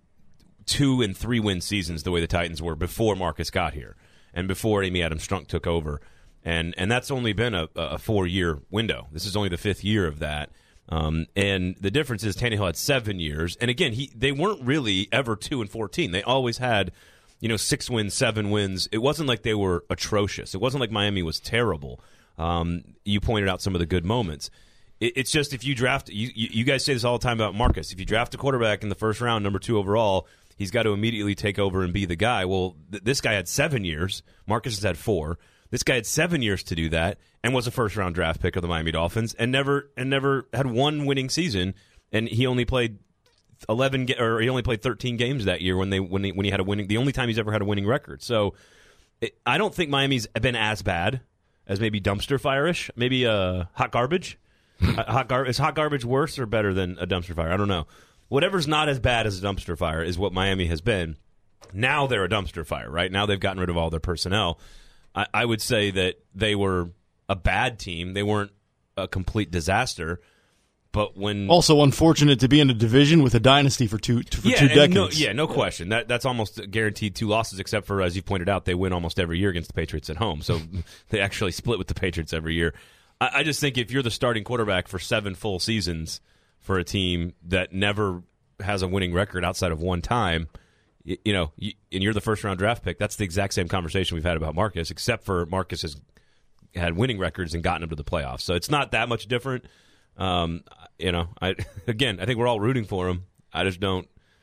Speaker 4: two and three win seasons the way the Titans were before Marcus got here and before Amy Adams Strunk took over. And and that's only been a, a four-year window. This is only the fifth year of that. Um, and the difference is Tannehill had seven years. And again, he they weren't really ever two and fourteen. They always had, you know, six wins, seven wins. It wasn't like they were atrocious. It wasn't like Miami was terrible. Um, you pointed out some of the good moments. It, it's just if you draft, you, you, you guys say this all the time about Marcus. If you draft a quarterback in the first round, number two overall, he's got to immediately take over and be the guy. Well, th- this guy had seven years. Marcus has had four. This guy had seven years to do that and was a first-round draft pick of the Miami Dolphins and never and never had one winning season. And he only played eleven ga- or he only played thirteen games that year when they when he, when he had a winning. The only time he's ever had a winning record. So it, I don't think Miami's been as bad as maybe dumpster fire-ish, maybe uh, hot garbage. hot gar- is hot garbage worse or better than a dumpster fire? I don't know. Whatever's not as bad as a dumpster fire is what Miami has been. Now they're a dumpster fire, right? Now they've gotten rid of all their personnel. I, I would say that they were a bad team. They weren't a complete disaster. But when
Speaker 3: also unfortunate to be in a division with a dynasty for two for
Speaker 4: yeah,
Speaker 3: two decades.
Speaker 4: No, yeah, no question. That that's almost guaranteed two losses, except for, as you pointed out, they win almost every year against the Patriots at home. So they actually split with the Patriots every year. I, I just think if you're the starting quarterback for seven full seasons for a team that never has a winning record outside of one time, you, you know, you, and you're the first round draft pick, that's the exact same conversation we've had about Marcus, except for Marcus has had winning records and gotten him to the playoffs. So it's not that much different. Um, you know, I again, I think we're all rooting for him. I just don't.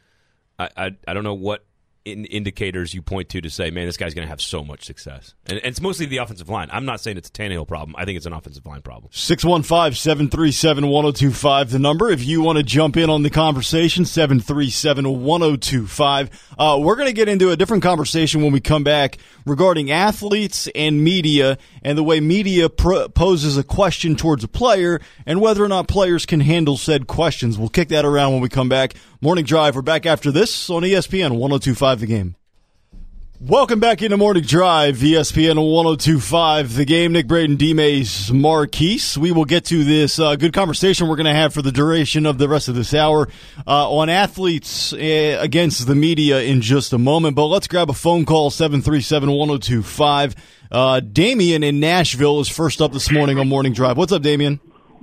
Speaker 4: I I, I don't know what in, indicators you point to to say, man, this guy's going to have so much success. And, and it's mostly the offensive line. I'm not saying it's a Tannehill problem. I think it's an offensive line problem.
Speaker 3: six one five, seven three seven, one oh two five, the number. If you want to jump in on the conversation, seven three seven, one oh two five. Uh, we're going to get into a different conversation when we come back regarding athletes and media and the way media pr- poses a question towards a player and whether or not players can handle said questions. We'll kick that around when we come back. Morning Drive, we're back after this on E S P N one oh two five The Game. Welcome back into Morning Drive, E S P N one oh two five The Game. Nick Braden, D-Mays, Marquise. We will get to this uh, good conversation we're going to have for the duration of the rest of this hour uh, on athletes uh, against the media in just a moment. But let's grab a phone call, seven three seven, one oh two five. Uh, Damien in Nashville is first up this morning on Morning Drive. What's up, Damien?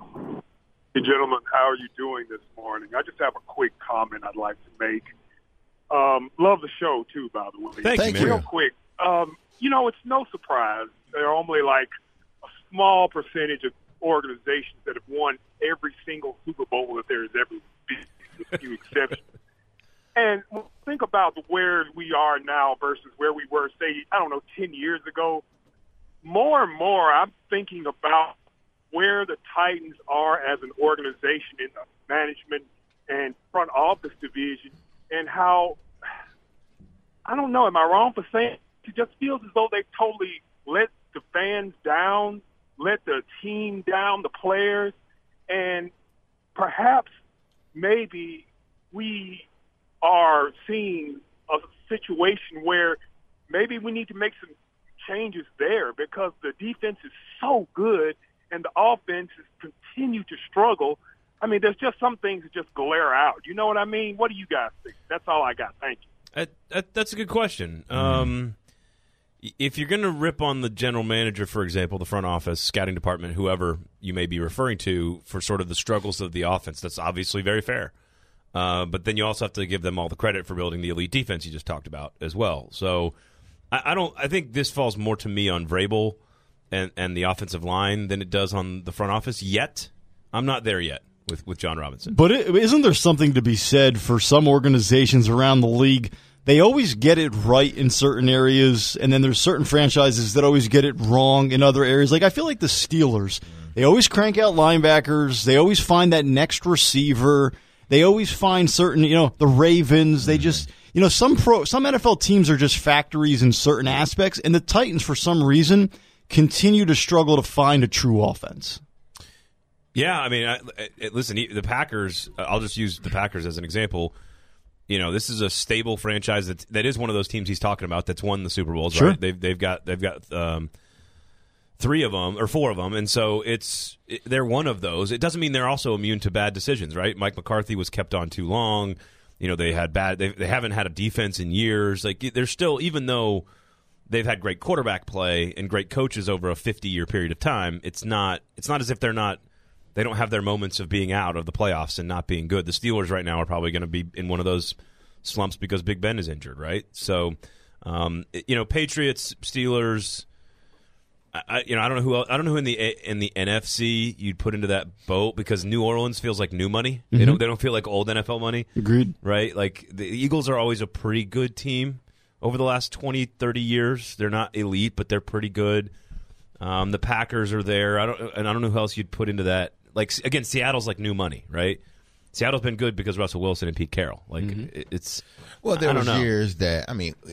Speaker 14: Hey, gentlemen, how are you doing this morning? I just have a quick comment I'd like to make. Um, love the show, too, by the way.
Speaker 4: Thank, Thank you,
Speaker 14: Real
Speaker 4: man.
Speaker 14: quick, um, you know, it's no surprise. There are only like a small percentage of organizations that have won every single Super Bowl that there has ever been, with a few exceptions. And think about where we are now versus where we were, say, I don't know, ten years ago. More and more, I'm thinking about where the Titans are as an organization in the management and front office division, and how, I don't know, am I wrong for saying it just feels as though they totally let the fans down, let the team down, the players, and perhaps maybe we are seeing a situation where maybe we need to make some changes there because the defense is so good and the offense has continued to struggle. I mean, there's just some things that just glare out. You know what I mean? What do you guys think? That's all I got. Thank you.
Speaker 4: That, that, that's a good question. Um, if you're going to rip on the general manager, for example, the front office, scouting department, whoever you may be referring to, for sort of the struggles of the offense, that's obviously very fair. Uh, but then you also have to give them all the credit for building the elite defense you just talked about as well. So I, I don't. I think this falls more to me on Vrabel and, and the offensive line than it does on the front office yet. I'm not there yet with, with John Robinson.
Speaker 3: But it, isn't there something to be said for some organizations around the league? They always get it right in certain areas, and then there's certain franchises that always get it wrong in other areas. Like, I feel like the Steelers They always crank out linebackers. They always find that next receiver. They always find certain, you know, the Ravens. They just, you know, some pro, some N F L teams are just factories in certain aspects, and the Titans, for some reason, continue to struggle to find a true offense.
Speaker 4: Yeah, I mean, I, I, listen, the Packers, I'll just use the Packers as an example. You know, this is a stable franchise that that is one of those teams he's talking about that's won the Super Bowls,
Speaker 3: Sure.
Speaker 4: right? They've they've got they've got um, three of them or four of them, and so it's it, they're one of those. It doesn't mean they're also immune to bad decisions, right? Mike McCarthy was kept on too long. You know, they had bad. They they haven't had a defense in years. Like they're still, even though they've had great quarterback play and great coaches over a fifty-year period of time, it's not it's not as if they're not. They don't have their moments of being out of the playoffs and not being good. The Steelers right now are probably going to be in one of those slumps because Big Ben is injured, right? So, um, you know, Patriots, Steelers. I, you know, I don't know who else, I don't know who in the in the N F C you'd put into that boat because New Orleans feels like new money. Mm-hmm. They don't they don't feel like old N F L money.
Speaker 3: Agreed.
Speaker 4: Right? Like the Eagles are always a pretty good team over the last twenty, thirty years. They're not elite, but they're pretty good. Um, the Packers are there. I don't and I don't know who else you'd put into that. Like again, Seattle's like new money, right? Seattle's been good because Russell Wilson and Pete Carroll. Like mm-hmm. it, it's
Speaker 5: well, there
Speaker 4: I
Speaker 5: was
Speaker 4: don't know.
Speaker 5: years that I mean,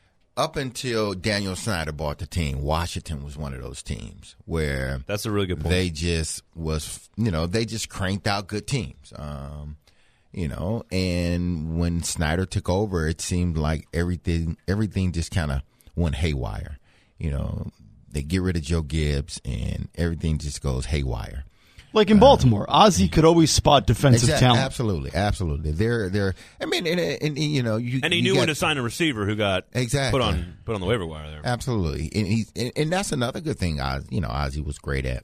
Speaker 5: up until Daniel Snyder bought the team, Washington was one of those teams where
Speaker 4: that's a really good point.
Speaker 5: They just was, you know, they just cranked out good teams, um, you know. And when Snyder took over, it seemed like everything everything just kind of went haywire. You know, they get rid of Joe Gibbs and everything just goes haywire.
Speaker 3: Like in Baltimore, Ozzie could always spot defensive
Speaker 5: exactly,
Speaker 3: talent.
Speaker 5: Absolutely, absolutely. They're they're. I mean, and, and, and you know, you
Speaker 4: and he
Speaker 5: you
Speaker 4: knew
Speaker 5: got,
Speaker 4: when to sign a receiver who got
Speaker 5: exactly
Speaker 4: put on put on the waiver wire there.
Speaker 5: Absolutely, and he and, and that's another good thing. Oz, you know, Ozzie was great at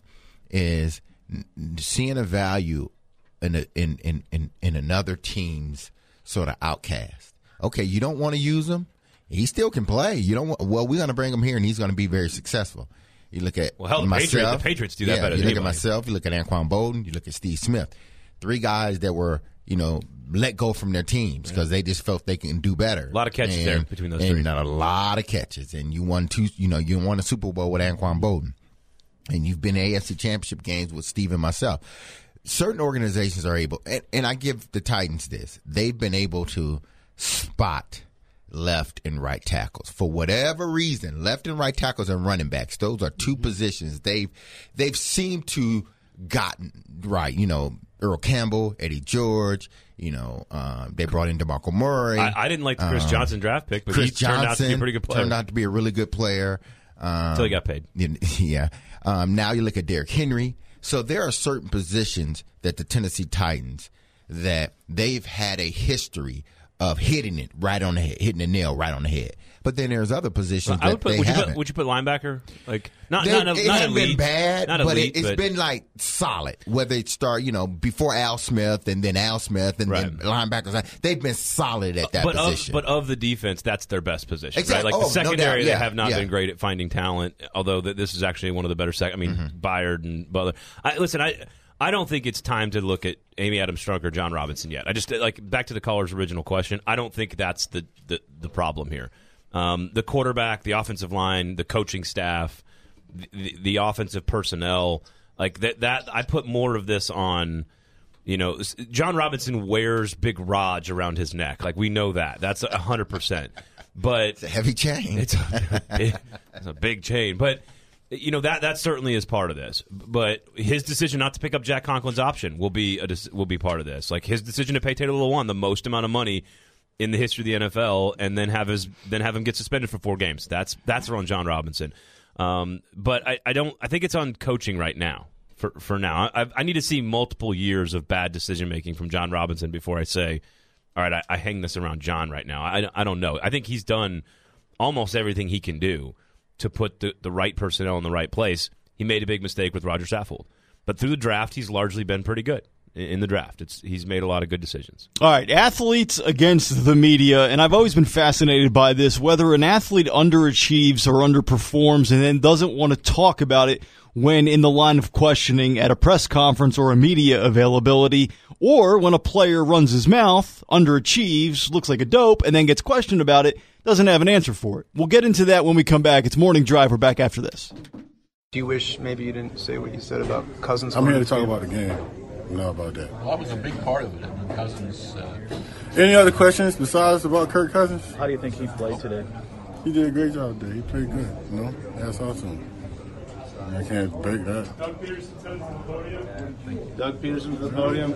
Speaker 5: is seeing a value in a, in, in in in another team's sort of outcast. Okay, you don't want to use him. He still can play. You don't want, well, we're going to bring him here, and he's going to be very successful. You look at
Speaker 4: well, hell, the,
Speaker 5: myself,
Speaker 4: Patriots, the Patriots do that
Speaker 5: yeah,
Speaker 4: better
Speaker 5: you
Speaker 4: than
Speaker 5: look
Speaker 4: anybody.
Speaker 5: at myself, you look at Anquan Bolden, you look at Steve Smith. Three guys that were, you know, let go from their teams because yeah. they just felt they can do better.
Speaker 4: A lot of catches
Speaker 5: and,
Speaker 4: there between those
Speaker 5: and
Speaker 4: three.
Speaker 5: And a lot of catches. And you won two, you know, you won a Super Bowl with Anquan Bolden. And you've been in A F C Championship games with Steve and myself. Certain organizations are able, and, and I give the Titans this, they've been able to spot left and right tackles for whatever reason. Left and right tackles and running backs, those are two mm-hmm. positions they've they've seemed to gotten right. You know, Earl Campbell, Eddie George. You know, um, they brought in DeMarco Murray.
Speaker 4: I, I didn't like the Chris um, Johnson draft pick, but
Speaker 5: Chris
Speaker 4: he turned
Speaker 5: Johnson
Speaker 4: out to be a pretty good player.
Speaker 5: Turned out to be a really good player um,
Speaker 4: until he got paid.
Speaker 5: Yeah. Um, now you look at Derrick Henry. So there are certain positions that the Tennessee Titans that they've had a history of hitting it right on the head, hitting the nail right on the head. But then there's other positions
Speaker 4: well, I
Speaker 5: that
Speaker 4: would put,
Speaker 5: they
Speaker 4: would
Speaker 5: haven't.
Speaker 4: You put, would you put linebacker? Like not
Speaker 5: they,
Speaker 4: not, not,
Speaker 5: it
Speaker 4: not
Speaker 5: hasn't
Speaker 4: elite,
Speaker 5: been bad,
Speaker 4: not
Speaker 5: but
Speaker 4: elite,
Speaker 5: it, it's
Speaker 4: but
Speaker 5: been like solid. Whether it start, you know, before Al Smith and then Al Smith and
Speaker 4: right.
Speaker 5: then linebackers, they've been solid at that
Speaker 4: but
Speaker 5: position.
Speaker 4: Of, but of the defense, that's their best position.
Speaker 5: Exactly.
Speaker 4: Right? Like
Speaker 5: oh,
Speaker 4: the secondary,
Speaker 5: no doubt. Yeah,
Speaker 4: they have not
Speaker 5: yeah.
Speaker 4: been great at finding talent. Although th- this is actually one of the better. Sec- I mean, mm-hmm. Byard and Butler. I, listen, I. I don't think it's time to look at Amy Adams Strunk or John Robinson yet. I just like back to the caller's original question. I don't think that's the the, the problem here. Um, the quarterback, the offensive line, the coaching staff, the, the offensive personnel, like that. That I put more of this on. You know, John Robinson wears Big Raj around his neck. Like we know that. That's a hundred percent. But
Speaker 5: it's a heavy chain.
Speaker 4: It's a big, it's a big chain, but. You know that that certainly is part of this, but his decision not to pick up Jack Conklin's option will be a, will be part of this. Like his decision to pay Taylor Lewan the most amount of money in the history of the N F L, and then have his then have him get suspended for four games. That's that's on John Robinson. Um, but I, I don't. I think it's on coaching right now. For for now, I, I need to see multiple years of bad decision making from John Robinson before I say, all right, I, I hang this around John right now. I I don't know. I think he's done almost everything he can do to put the, the right personnel in the right place. He made a big mistake with Roger Saffold. But through the draft, he's largely been pretty good in, in the draft. It's He's made a lot of good decisions.
Speaker 3: All right, athletes against the media, and I've always been fascinated by this, whether an athlete underachieves or underperforms and then doesn't want to talk about it when in the line of questioning at a press conference or a media availability, or when a player runs his mouth, underachieves, looks like a dope, and then gets questioned about it, doesn't have an answer for it. We'll get into that when we come back. It's Morning Drive. We're back after this.
Speaker 15: Do you wish maybe you didn't say what you said about Cousins?
Speaker 10: I'm here to talk about the game, not about that.
Speaker 16: Well, that was a big part of it. I mean, Cousins. Uh...
Speaker 10: Any other questions besides about Kirk Cousins?
Speaker 15: How do you think he played today?
Speaker 10: He did a great job today. He played good. You know, that's awesome. I can't break that.
Speaker 17: Doug Peterson to the podium.
Speaker 15: Doug Peterson to the podium.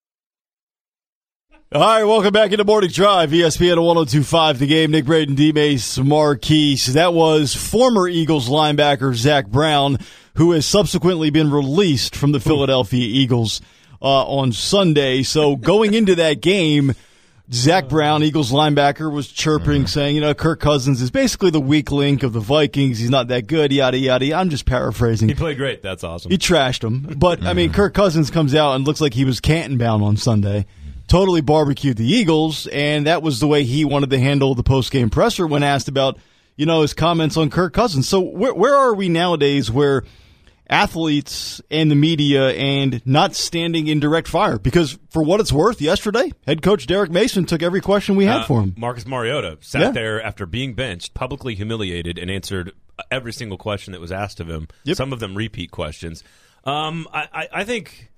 Speaker 3: All right, welcome back into Morning Drive, E S P N one oh two point five The Game. Nick Braden, D-Mace, Marquise. That was former Eagles linebacker Zach Brown, who has subsequently been released from the Philadelphia Eagles uh, on Sunday. So going into that game, Zach Brown, Eagles linebacker, was chirping, saying, you know, Kirk Cousins is basically the weak link of the Vikings. He's not that good, yada, yada. I'm just paraphrasing.
Speaker 4: He played great. That's awesome.
Speaker 3: He trashed him. But, I mean, Kirk Cousins comes out and looks like he was Canton bound on Sunday. Totally barbecued the Eagles, and that was the way he wanted to handle the post-game presser when asked about, you know, his comments on Kirk Cousins. So where, where are we nowadays where athletes and the media and not standing in direct fire? Because for what it's worth, yesterday, head coach Derek Mason took every question we had
Speaker 4: uh,
Speaker 3: for him.
Speaker 4: Marcus Mariota sat
Speaker 3: Yeah.
Speaker 4: there after being benched, publicly humiliated, and answered every single question that was asked of him.
Speaker 3: Yep.
Speaker 4: Some of them repeat questions. Um, I, I, I think...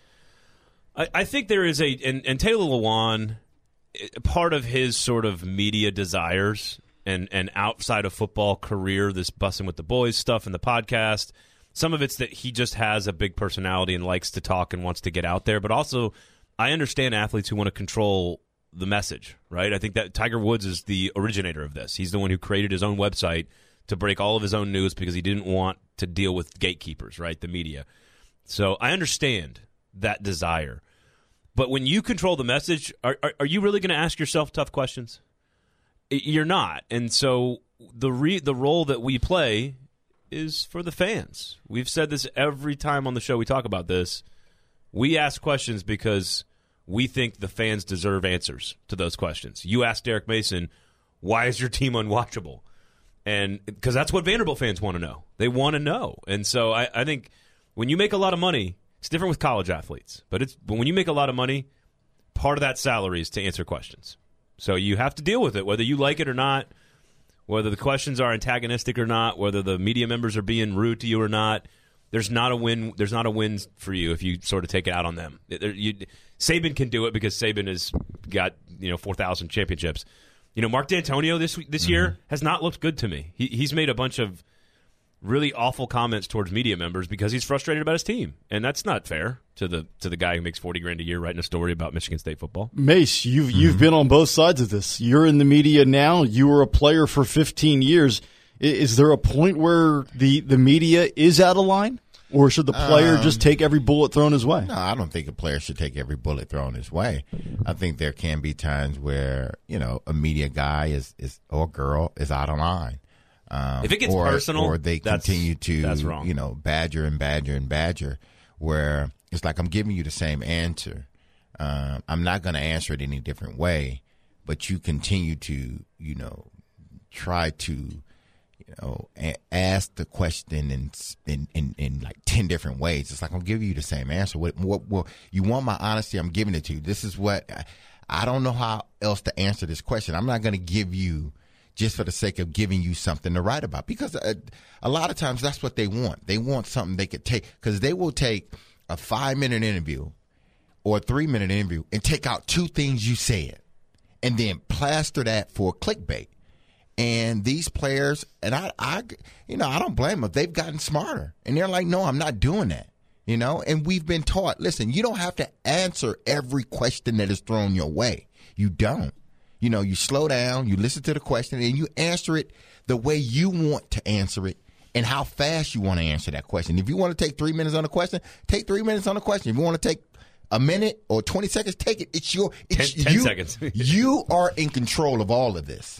Speaker 4: I, I think there is a, and, and Taylor Lewan, part of his sort of media desires and, and outside of football career, this Bussing with the Boys stuff and the podcast, some of it's that he just has a big personality and likes to talk and wants to get out there. But also, I understand athletes who want to control the message, right? I think that Tiger Woods is the originator of this. He's the one who created his own website to break all of his own news because he didn't want to deal with gatekeepers, right, the media. So I understand that desire. But when you control the message, are, are, are you really going to ask yourself tough questions? You're not. And so the re, the role that we play is for the fans. We've said this every time on the show we talk about this. We ask questions because we think the fans deserve answers to those questions. You asked Derek Mason, why is your team unwatchable? And because that's what Vanderbilt fans want to know. They want to know. And so I, I think when you make a lot of money, it's different with college athletes, but it's but when you make a lot of money, part of that salary is to answer questions. So you have to deal with it, whether you like it or not, whether the questions are antagonistic or not, whether the media members are being rude to you or not. There's not a win. There's not a win for you if you sort of take it out on them. It, you, Saban can do it because Saban has got you know four thousand championships. You know, Mark D'Antonio this this mm-hmm. year has not looked good to me. He, he's made a bunch of really awful comments towards media members because he's frustrated about his team, and that's not fair to the to the guy who makes forty grand a year writing a story about Michigan State football.
Speaker 3: Mace, you've
Speaker 4: Mm-hmm.
Speaker 3: you've been on both sides of this. You're in the media now. You were a player for fifteen years. I- Is there a point where the, the media is out of line, or should the player
Speaker 5: Um,
Speaker 3: just take every bullet thrown his way?
Speaker 5: No, I don't think a player should take every bullet thrown his way. I think there can be times where, you know, a media guy is, is or girl is out of line. Um,
Speaker 4: If it gets
Speaker 5: or,
Speaker 4: personal,
Speaker 5: or they
Speaker 4: that's-
Speaker 5: continue to,
Speaker 4: that's wrong.
Speaker 5: you know, badger and badger and badger, where it's like I'm giving you the same answer. Um, I'm not going to answer it any different way, but you continue to, you know, try to, you know, a- ask the question in, in in in like ten different ways. It's like I'm giving you the same answer. What, what, what you want my honesty? I'm giving it to you. This is what I, I don't know how else to answer this question. I'm not going to give you just for the sake of giving you something to write about, because a, a lot of times that's what they want. They want something they could take, because they will take a five minute interview or a three minute interview and take out two things you said and then plaster that for clickbait. And these players, and I, I, you know, I don't blame them. They've gotten smarter, and they're like, no, I'm not doing that. You know, and we've been taught, listen, you don't have to answer every question that is thrown your way. You don't. You know, you slow down, you listen to the question, and you answer it the way you want to answer it and how fast you want to answer that question. If you want to take three minutes on a question, take three minutes on a question. If you want to take a minute or twenty seconds, take it. It's your it's
Speaker 4: ten, ten
Speaker 5: you,
Speaker 4: seconds.
Speaker 5: You are in control of all of this.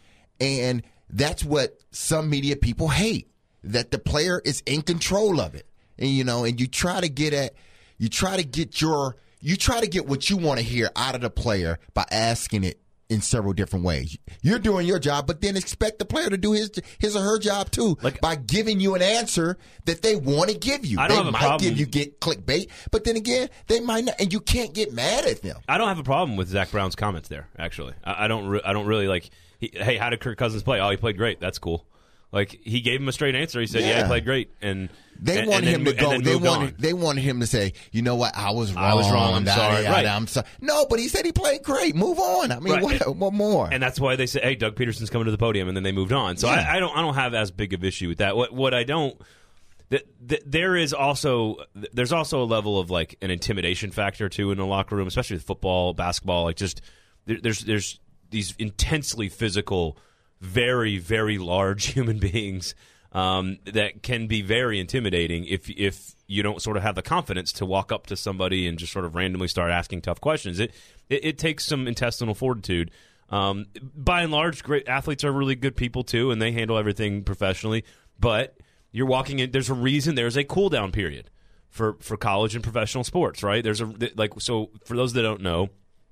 Speaker 5: And that's what some media people hate, that the player is in control of it. And, you know, and you try to get at, you try to get your, you try to get what you want to hear out of the player by asking it in several different ways. You're doing your job, but then expect the player to do his his or her job too, like, by giving you an answer that they want to give you.
Speaker 4: I don't
Speaker 5: they
Speaker 4: have a
Speaker 5: might
Speaker 4: problem.
Speaker 5: give you get clickbait, but then again, they might not, and you can't get mad at them.
Speaker 4: I don't have a problem with Zach Brown's comments there. Actually, I, I don't. Re- I don't really like. He, hey, how did Kirk Cousins play? Oh, he played great. That's cool. Like, he gave him a straight answer. He said, yeah,
Speaker 5: Yeah.
Speaker 4: he played great. And
Speaker 5: They
Speaker 4: and,
Speaker 5: wanted
Speaker 4: and
Speaker 5: him
Speaker 4: then,
Speaker 5: to go.
Speaker 4: and then
Speaker 5: They
Speaker 4: moved
Speaker 5: wanted.
Speaker 4: on.
Speaker 5: They wanted him to say, "You know what? I was wrong.
Speaker 4: I was wrong. I'm
Speaker 5: Da, da,
Speaker 4: sorry."
Speaker 5: da,
Speaker 4: Right.
Speaker 5: da, I'm sorry. No, but he said he played great. Move on. I mean,
Speaker 4: Right.
Speaker 5: what,
Speaker 4: And-
Speaker 5: what more?
Speaker 4: And that's why they said, "Hey, Doug Peterson's coming to the podium," and then they moved on. So
Speaker 5: Yeah.
Speaker 4: I, I don't, I don't have as big of issue with that. What, what I don't, th- th- there is also, there's also a level of like an intimidation factor too in the locker room, especially with football, basketball. Like just there, there's, there's these intensely physical, very, very large human beings um, that can be very intimidating if if you don't sort of have the confidence to walk up to somebody and just sort of randomly start asking tough questions. It it, it takes some intestinal fortitude. Um, by and large, great athletes are really good people too, and they handle everything professionally. But you're walking in. There's a reason. There's a cool down period for for college and professional sports, right? There's a like so for those that don't know.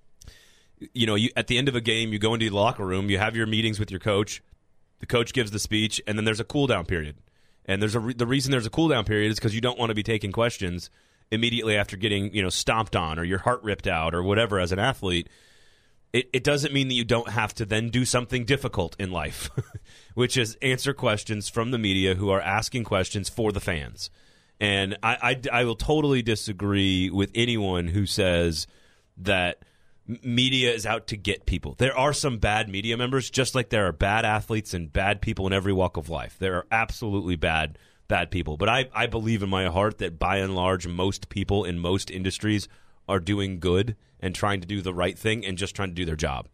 Speaker 4: You know, you at the end of a game, you go into the locker room, you have your meetings with your coach. The coach gives the speech, and then there's a cool down period. And there's a re- the reason there's a cool down period is because you don't want to be taking questions immediately after getting you know stomped on or your heart ripped out or whatever as an athlete. It, it doesn't mean that you don't have to then do something difficult in life, which is answer questions from the media who are asking questions for the fans. And I, I, I will totally disagree with anyone who says that media is out to get people. There are some bad media members, just like there are bad athletes and bad people in every walk of life. There are absolutely bad, bad people. But I, I believe in my heart that by and large, most people in most industries are doing good and trying to do the right thing and just trying to do their job.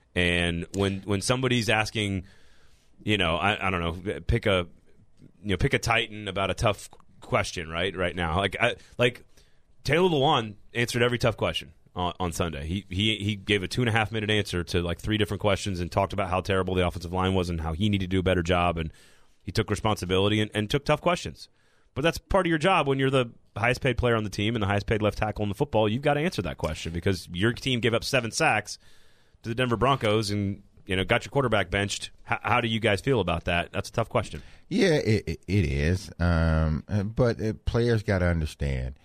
Speaker 4: And when when somebody's asking, you know, I, I don't know, pick a you know pick a Titan about a tough question, right? Right now, like I, like Taylor Lewan answered every tough question on, on Sunday. He he he gave a two and a half minute answer to like three different questions and talked about how terrible the offensive line was and how he needed to do a better job. And he took responsibility and, and took tough questions. But that's part of your job when you're the highest paid player on the team and the highest paid left tackle in the football. You've got to answer that question because your team gave up seven sacks to the Denver Broncos and you know got your quarterback benched. How, how do you guys feel about that? That's a tough question.
Speaker 5: Yeah, it, it, it is. Um, but uh, players got to understand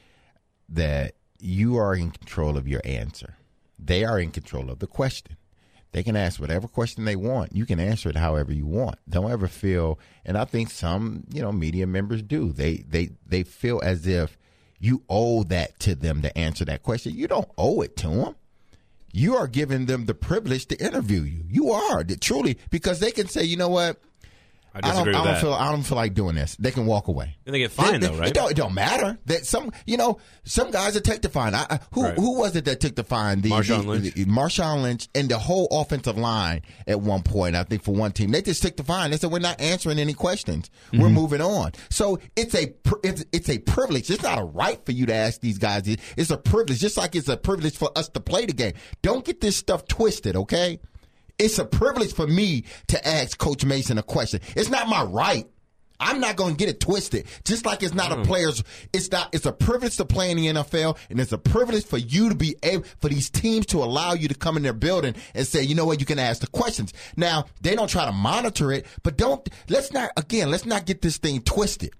Speaker 5: that you are in control of your answer. They are in control of the question. They can ask whatever question they want. You can answer it however you want. Don't ever feel, and I think some, you know, media members do. They they they feel as if you owe that to them to answer that question. You don't owe it to them. You are giving them the privilege to interview you. You are truly, because they can say, you know what,
Speaker 4: I disagree
Speaker 5: I don't,
Speaker 4: with
Speaker 5: I don't
Speaker 4: that.
Speaker 5: feel I don't feel like doing this. They can walk away.
Speaker 4: And they get fined
Speaker 5: They-
Speaker 4: though,
Speaker 5: they-
Speaker 4: right?
Speaker 5: It don't, it don't matter. That some you know some guys that take the fine. I, I, who
Speaker 4: Right.
Speaker 5: who was it that took the fine? The,
Speaker 4: Marshawn
Speaker 5: the-
Speaker 4: Lynch.
Speaker 5: the- Marshawn Lynch and the whole offensive line at one point. I think for one team, they just took the fine. They said we're not answering any questions. We're
Speaker 4: Mm-hmm.
Speaker 5: moving on. So it's a pr- it's, it's a privilege. It's not a right for you to ask these guys. It- It's a privilege, just like it's a privilege for us to play the game. Don't get this stuff twisted, okay? It's a privilege for me to ask Coach Mason a question. It's not my right. I'm not going to get it twisted. Just like it's not a player's, it's not, it's a privilege to play in the N F L, and it's a privilege for you to be able, for these teams to allow you to come in their building and say, you know what, you can ask the questions. Now, they don't try to monitor it, but don't, let's not, again, let's not get this thing twisted.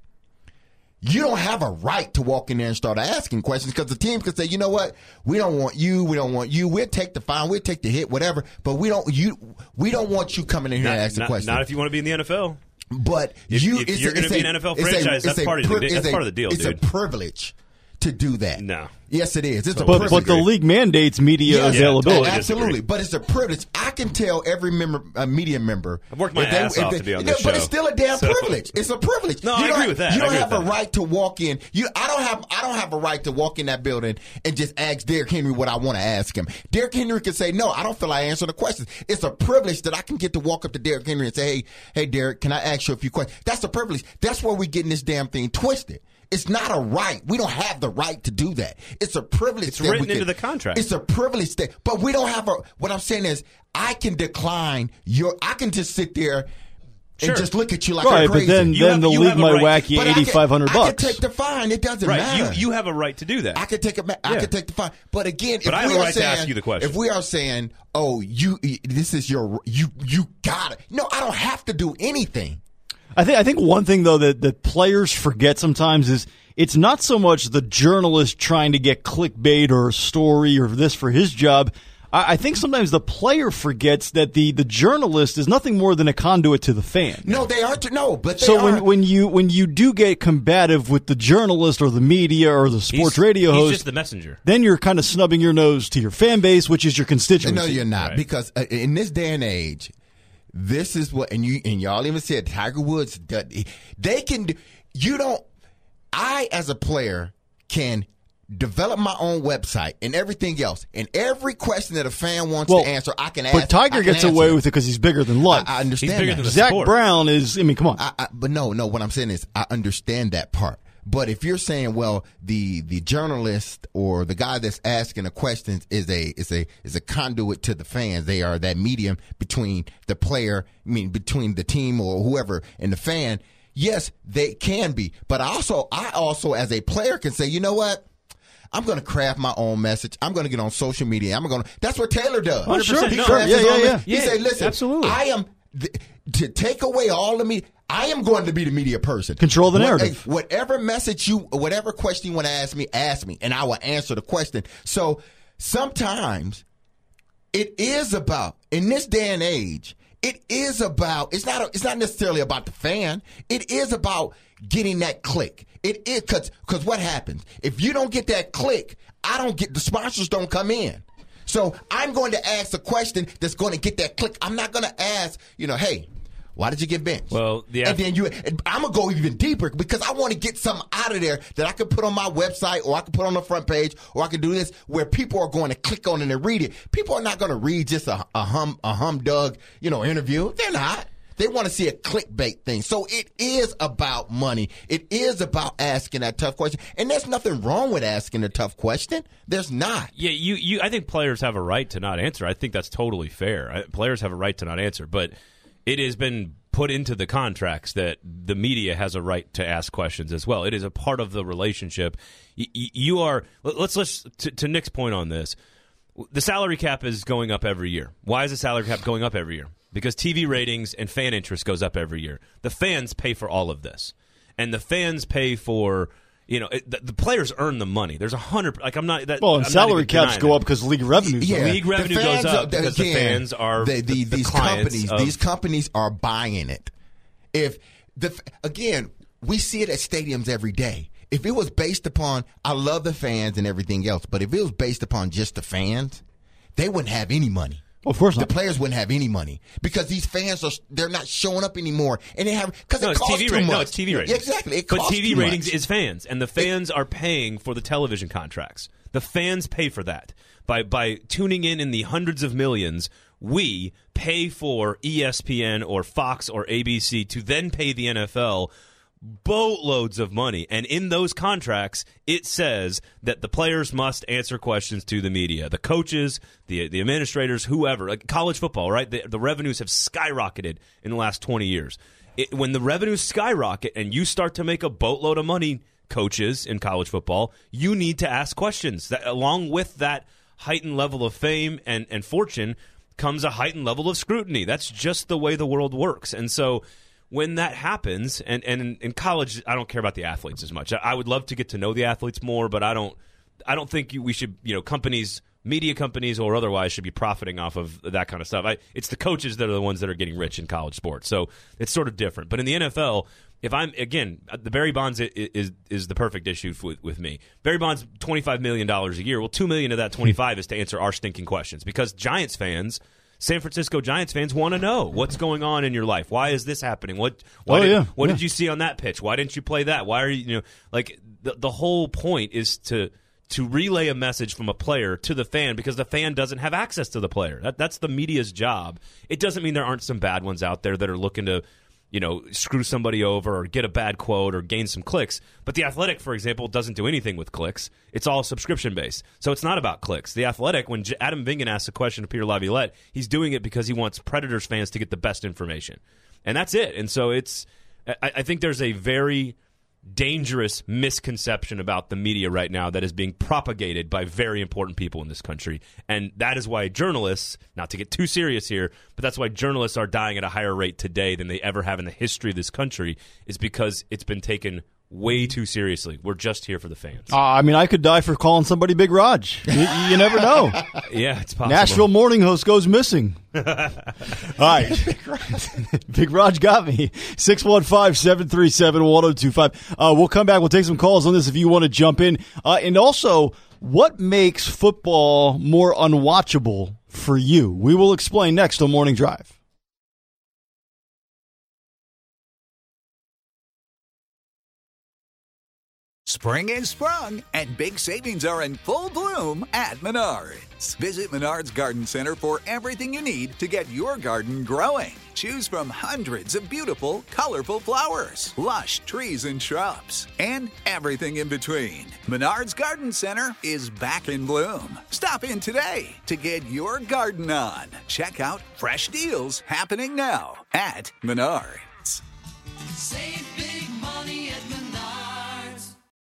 Speaker 5: You don't have a right to walk in there and start asking questions because the team could say, you know what, we don't want you, we don't want you, we'll take the fine, we'll take the hit, whatever, but we don't you we don't want you coming in here
Speaker 4: Not,
Speaker 5: and asking
Speaker 4: not,
Speaker 5: questions.
Speaker 4: not if you want to be in the N F L.
Speaker 5: But
Speaker 4: If-
Speaker 5: you,
Speaker 4: if
Speaker 5: it's
Speaker 4: you're
Speaker 5: a-
Speaker 4: gonna
Speaker 5: it's
Speaker 4: be
Speaker 5: a-
Speaker 4: an N F L
Speaker 5: it's a-
Speaker 4: franchise, that's
Speaker 5: it's a
Speaker 4: part of the-
Speaker 5: pri-
Speaker 4: that's
Speaker 5: it's a-
Speaker 4: part of the deal,
Speaker 5: It's
Speaker 4: dude.
Speaker 5: a privilege to do that.
Speaker 4: No.
Speaker 5: Yes, it is. It's a
Speaker 3: But,
Speaker 5: privilege.
Speaker 3: but the league mandates media
Speaker 5: Yes,
Speaker 3: availability.
Speaker 5: absolutely. But it's a privilege. I can tell every member, a media member.
Speaker 4: I've worked my
Speaker 5: if they-
Speaker 4: ass
Speaker 5: if
Speaker 4: off
Speaker 5: they-
Speaker 4: to be on
Speaker 5: no,
Speaker 4: this
Speaker 5: But
Speaker 4: show.
Speaker 5: it's still a damn
Speaker 4: So-
Speaker 5: privilege. It's a privilege.
Speaker 4: No,
Speaker 5: You
Speaker 4: I
Speaker 5: don't-
Speaker 4: agree with that.
Speaker 5: You
Speaker 4: I
Speaker 5: don't
Speaker 4: agree
Speaker 5: have
Speaker 4: with
Speaker 5: a
Speaker 4: that.
Speaker 5: right to walk in. You, I don't have. I don't have a right to walk in that building and just ask Derrick Henry what I want to ask him. Derrick Henry can say, "No, I don't feel like answering the questions." It's a privilege that I can get to walk up to Derrick Henry and say, "Hey, hey, Derrick, can I ask you a few questions?" That's a privilege. That's where we're getting this damn thing twisted. It's not a right. We don't have the right to do that. It's a privilege.
Speaker 4: It's
Speaker 5: that
Speaker 4: written
Speaker 5: we can,
Speaker 4: into the contract.
Speaker 5: It's a privilege that, but we don't have a. What I'm saying is, I can decline your. I can just sit there
Speaker 4: Sure.
Speaker 5: and just look at you like
Speaker 3: Right,
Speaker 5: I'm
Speaker 3: but
Speaker 5: crazy.
Speaker 3: then,
Speaker 4: You
Speaker 3: then
Speaker 4: have-
Speaker 3: the
Speaker 4: you
Speaker 3: league
Speaker 4: have a
Speaker 3: might
Speaker 4: right.
Speaker 3: whack you
Speaker 5: But I can-
Speaker 3: eighty-five hundred
Speaker 5: I
Speaker 3: bucks.
Speaker 5: can take the fine. It doesn't
Speaker 4: Right,
Speaker 5: matter.
Speaker 4: you you have a right to do that.
Speaker 5: I could take a. ma- I
Speaker 4: Yeah.
Speaker 5: could take the fine. But again,
Speaker 4: But
Speaker 5: if
Speaker 4: I have
Speaker 5: we
Speaker 4: a
Speaker 5: are
Speaker 4: right to
Speaker 5: saying,
Speaker 4: ask you the question.
Speaker 5: If we are saying, "Oh, you, this is your, you, you got it." No, I don't have to do anything.
Speaker 3: I think I think one thing though that, that players forget sometimes is it's not so much the journalist trying to get clickbait or a story or this for his job. I, I think sometimes the player forgets that the, the journalist is nothing more than a conduit to the fan.
Speaker 5: No, they aren't. No, but they
Speaker 3: so
Speaker 5: are.
Speaker 3: when when you when you do get combative with the journalist or the media or the sports
Speaker 4: He's-
Speaker 3: radio
Speaker 4: he's
Speaker 3: host,
Speaker 4: just the messenger.
Speaker 3: then you're kind of snubbing your nose to your fan base, which is your constituency.
Speaker 5: No, you're not, because uh, in this day and age, this is what, and you and y'all even said Tiger Woods. They can. do- You don't. I, as a player, can develop my own website and everything else, and every question that a fan wants
Speaker 3: Well,
Speaker 5: to answer, I can ask.
Speaker 3: But Tiger
Speaker 5: I can
Speaker 3: gets
Speaker 5: answer
Speaker 3: away
Speaker 5: it.
Speaker 3: with it because he's bigger than life.
Speaker 5: I, I understand.
Speaker 3: He's bigger
Speaker 5: that.
Speaker 3: than the Zach sport. Brown is. I mean, come on.
Speaker 5: I, I, but no, no. What I'm saying is, I understand that part. But if you're saying, well, the the journalist or the guy that's asking the questions is a is a is a conduit to the fans. They are that medium between the player, I mean, between the team or whoever and the fan. Yes, they can be. But I also, I also, as a player, can say, you know what? I'm going to craft my own message. I'm going to get on social media. I'm going to. That's what Taylor does.
Speaker 3: Oh, sure.
Speaker 5: He
Speaker 3: No.
Speaker 5: crafts
Speaker 3: Yeah,
Speaker 5: his
Speaker 3: yeah,
Speaker 5: own
Speaker 3: yeah.
Speaker 5: message. He
Speaker 3: Yeah,
Speaker 5: say, listen,
Speaker 3: absolutely.
Speaker 5: I am th- to take away all the media. I am going to be the media person.
Speaker 3: Control the
Speaker 5: What-
Speaker 3: narrative.
Speaker 5: Whatever message you, whatever question you want to ask me, ask me, and I will answer the question. So sometimes it is about, in this day and age, it is about, it's not, it's not necessarily about the fan. It is about getting that click. It is, cause, cause what happens? If you don't get that click, I don't get, the sponsors don't come in. So I'm going to ask a question that's going to get that click. I'm not going to ask, you know, hey, why did you get benched?
Speaker 4: Well, the
Speaker 5: and then you, and I'm gonna go even deeper because I want to get something out of there that I can put on my website, or I can put on the front page, or I can do this where people are going to click on it and read it. People are not going to read just a, a hum a humdug, you know, interview. They're not. They want to see a clickbait thing. So it is about money. It is about asking that tough question, and there's nothing wrong with asking a tough question. There's not.
Speaker 4: Yeah, you, you. I think players have a right to not answer. I think that's totally fair. I, players have a right to not answer, but it has been put into the contracts that the media has a right to ask questions as well. It is a part of the relationship. Y- y- you are. Let's let's to, to Nick's point on this. The salary cap is going up every year. Why is the salary cap going up every year? Because T V ratings and fan interest goes up every year. The fans pay for all of this, and the fans pay for. You know, it, the, the players earn the money. There's a hundred. Like I'm not. That,
Speaker 3: Well, and
Speaker 4: I'm
Speaker 3: salary
Speaker 4: not even
Speaker 3: caps
Speaker 4: denying
Speaker 3: go
Speaker 4: that.
Speaker 3: up because league revenues.
Speaker 5: Yeah,
Speaker 4: League revenue
Speaker 5: the fans
Speaker 4: goes up
Speaker 5: are-
Speaker 4: because the
Speaker 5: again,
Speaker 4: fans are
Speaker 5: the, the,
Speaker 4: the- the
Speaker 5: these
Speaker 4: clients
Speaker 5: companies.
Speaker 4: of-
Speaker 5: These companies are buying it. If the again, we see it at stadiums every day. If it was based upon, I love the fans and everything else, but if it was based upon just the fans, they wouldn't have any money.
Speaker 3: Of course not.
Speaker 5: The players wouldn't have any money because these fans are they're not showing up anymore, and they have because
Speaker 4: No,
Speaker 5: it
Speaker 4: it's
Speaker 5: costs
Speaker 4: T V
Speaker 5: too
Speaker 4: ratings.
Speaker 5: much.
Speaker 4: No, it's T V ratings.
Speaker 5: Yeah, exactly. It
Speaker 4: but
Speaker 5: costs
Speaker 4: T V
Speaker 5: too
Speaker 4: ratings
Speaker 5: much.
Speaker 4: is fans, and the fans are paying for the television contracts. The fans pay for that by by tuning in in the hundreds of millions. We pay for E S P N or Fox or A B C to then pay the N F L boatloads of money, and in those contracts it says that the players must answer questions to the media, the coaches, the the administrators, whoever. Like college football, right? The, the revenues have skyrocketed in the last twenty years. It, when the revenues skyrocket and you start to make a boatload of money, coaches in college football, you need to ask questions. That along with that heightened level of fame and and fortune comes a heightened level of scrutiny. That's just the way the world works. And so when that happens, and, and in, in college, I don't care about the athletes as much. I, I would love to get to know the athletes more, but I don't. I don't think you, we should, you know, companies, media companies or otherwise, should be profiting off of that kind of stuff. I, it's the coaches that are the ones that are getting rich in college sports, so it's sort of different. But in the N F L, if I'm again, the Barry Bonds is is, is the perfect issue with, with me. Barry Bonds, twenty-five million dollars a year. Well, two million dollars of that twenty-five is to answer our stinking questions because Giants fans. San Francisco Giants fans want to know what's going on in your life. Why is this happening? What? Why
Speaker 3: Oh,
Speaker 4: did,
Speaker 3: yeah,
Speaker 4: What
Speaker 3: yeah.
Speaker 4: did you see on that pitch? Why didn't you play that? Why are you? You know, like the the whole point is to to relay a message from a player to the fan because the fan doesn't have access to the player. That that's the media's job. It doesn't mean there aren't some bad ones out there that are looking to, you know, screw somebody over or get a bad quote or gain some clicks. But The Athletic, for example, doesn't do anything with clicks. It's all subscription-based. So it's not about clicks. The Athletic, when J- Adam Vingan asks a question to Peter Laviolette, he's doing it because he wants Predators fans to get the best information. And that's it. And so it's I, I think there's a very dangerous misconception about the media right now that is being propagated by very important people in this country. And that is why journalists, not to get too serious here, but that's why journalists are dying at a higher rate today than they ever have in the history of this country, is because it's been taken way too seriously. We're just here for the fans.
Speaker 3: Uh, I mean, I could die for calling somebody Big Raj. You, you never know.
Speaker 4: Yeah, it's possible.
Speaker 3: Nashville morning host goes missing. All right. Big Raj got me. six one five, seven three seven, one oh two five. Uh, we'll come back. We'll take some calls on this if you want to jump in. Uh, and also, what makes football more unwatchable for you? We will explain next on Morning Drive.
Speaker 1: Spring is sprung, and big savings are in full bloom at Menards. Visit Menards Garden Center for everything you need to get your garden growing. Choose from hundreds of beautiful, colorful flowers, lush trees and shrubs, and everything in between. Menards Garden Center is back in bloom. Stop in today to get your garden on. Check out fresh deals happening now at Menards.
Speaker 2: Save big